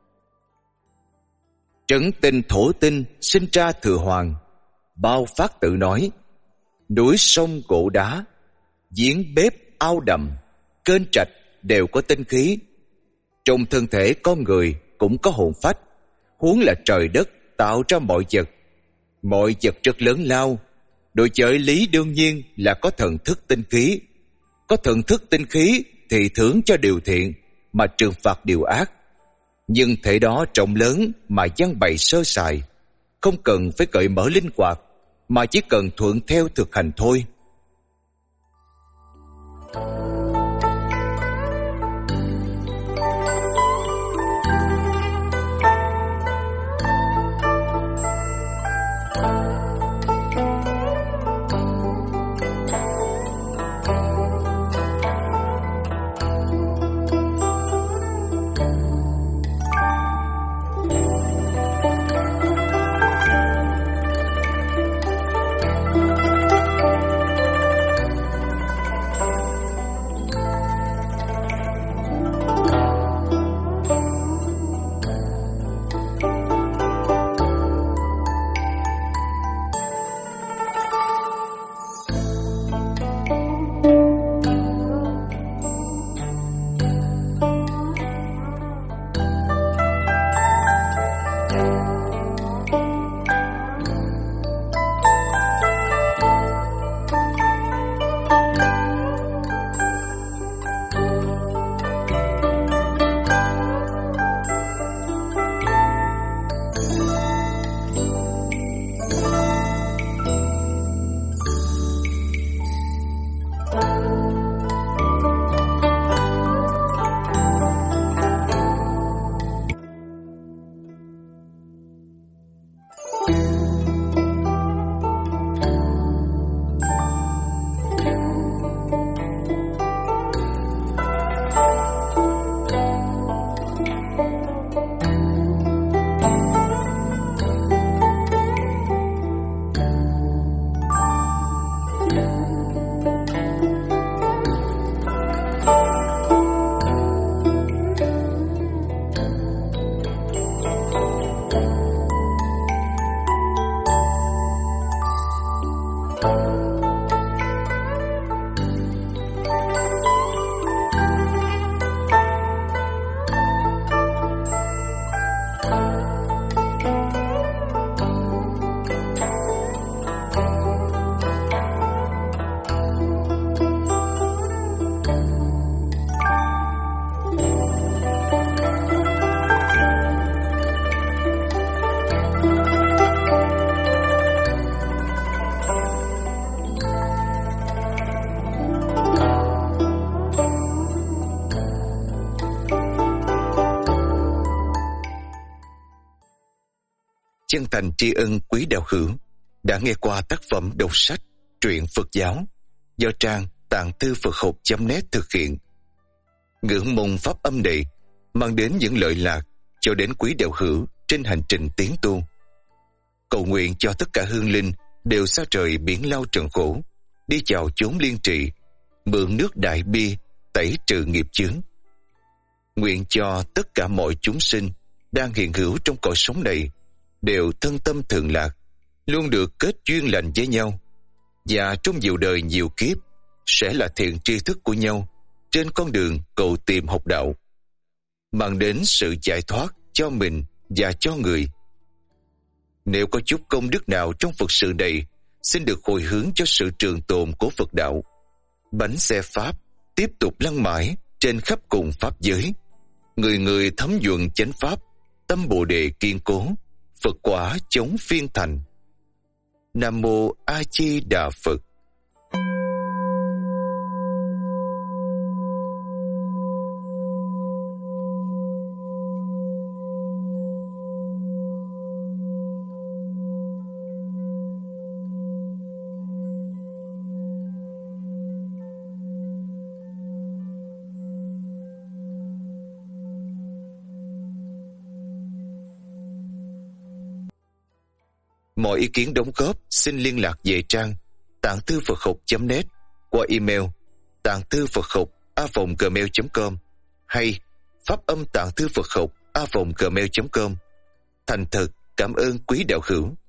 S1: trấn tinh thổ tinh sinh ra thừa hoàng. Bao Phát Tự nói: núi sông gỗ đá, giếng bếp ao đầm, kênh trạch đều có tinh khí. Trong thân thể con người cũng có hồn phách, huống là trời đất tạo ra mọi vật. Mọi vật rất lớn lao, đội chơi lý đương nhiên là có thần thức tinh khí. Có thần thức tinh khí thì thưởng cho điều thiện, mà trừng phạt điều ác. Nhưng thể đó trọng lớn mà gian bày sơ sài, không cần phải cởi mở linh hoạt, mà chỉ cần thuận theo thực hành thôi. chân thành tri ân quý đạo hữu đã nghe qua tác phẩm đọc sách truyện Phật giáo do trang tạng thư Phật học chấm net thực hiện. Ngưỡng mong pháp âm này mang đến những lợi lạc cho đến quý đạo hữu trên hành trình tiến tu. Cầu nguyện cho tất cả hương linh đều xa trời biển lao trần khổ, đi chào chốn liên trị, mượn nước đại bi tẩy trừ nghiệp chướng. Nguyện cho tất cả mọi chúng sinh đang hiện hữu trong cõi sống này đều thân tâm thường lạc, luôn được kết duyên lành với nhau, và trong nhiều đời nhiều kiếp sẽ là thiện tri thức của nhau trên con đường cầu tìm học đạo, mang đến sự giải thoát cho mình và cho người. Nếu có chút công đức nào trong Phật sự này, xin được hồi hướng cho sự trường tồn của Phật đạo. Bánh xe Pháp tiếp tục lăn mãi trên khắp cùng Pháp giới. Người người thấm nhuần chánh Pháp, tâm Bồ Đề kiên cố, Phật quả chống phiên thành. Nam Mô A Di Đà Phật. Mọi ý kiến đóng góp xin liên lạc về trang tạng thư Phật học chấm net qua email tạng thư Phật học a vòng gmail chấm com hay pháp âm tạng thư Phật học a vòng gmail chấm com. Thành thật cảm ơn quý đạo hữu.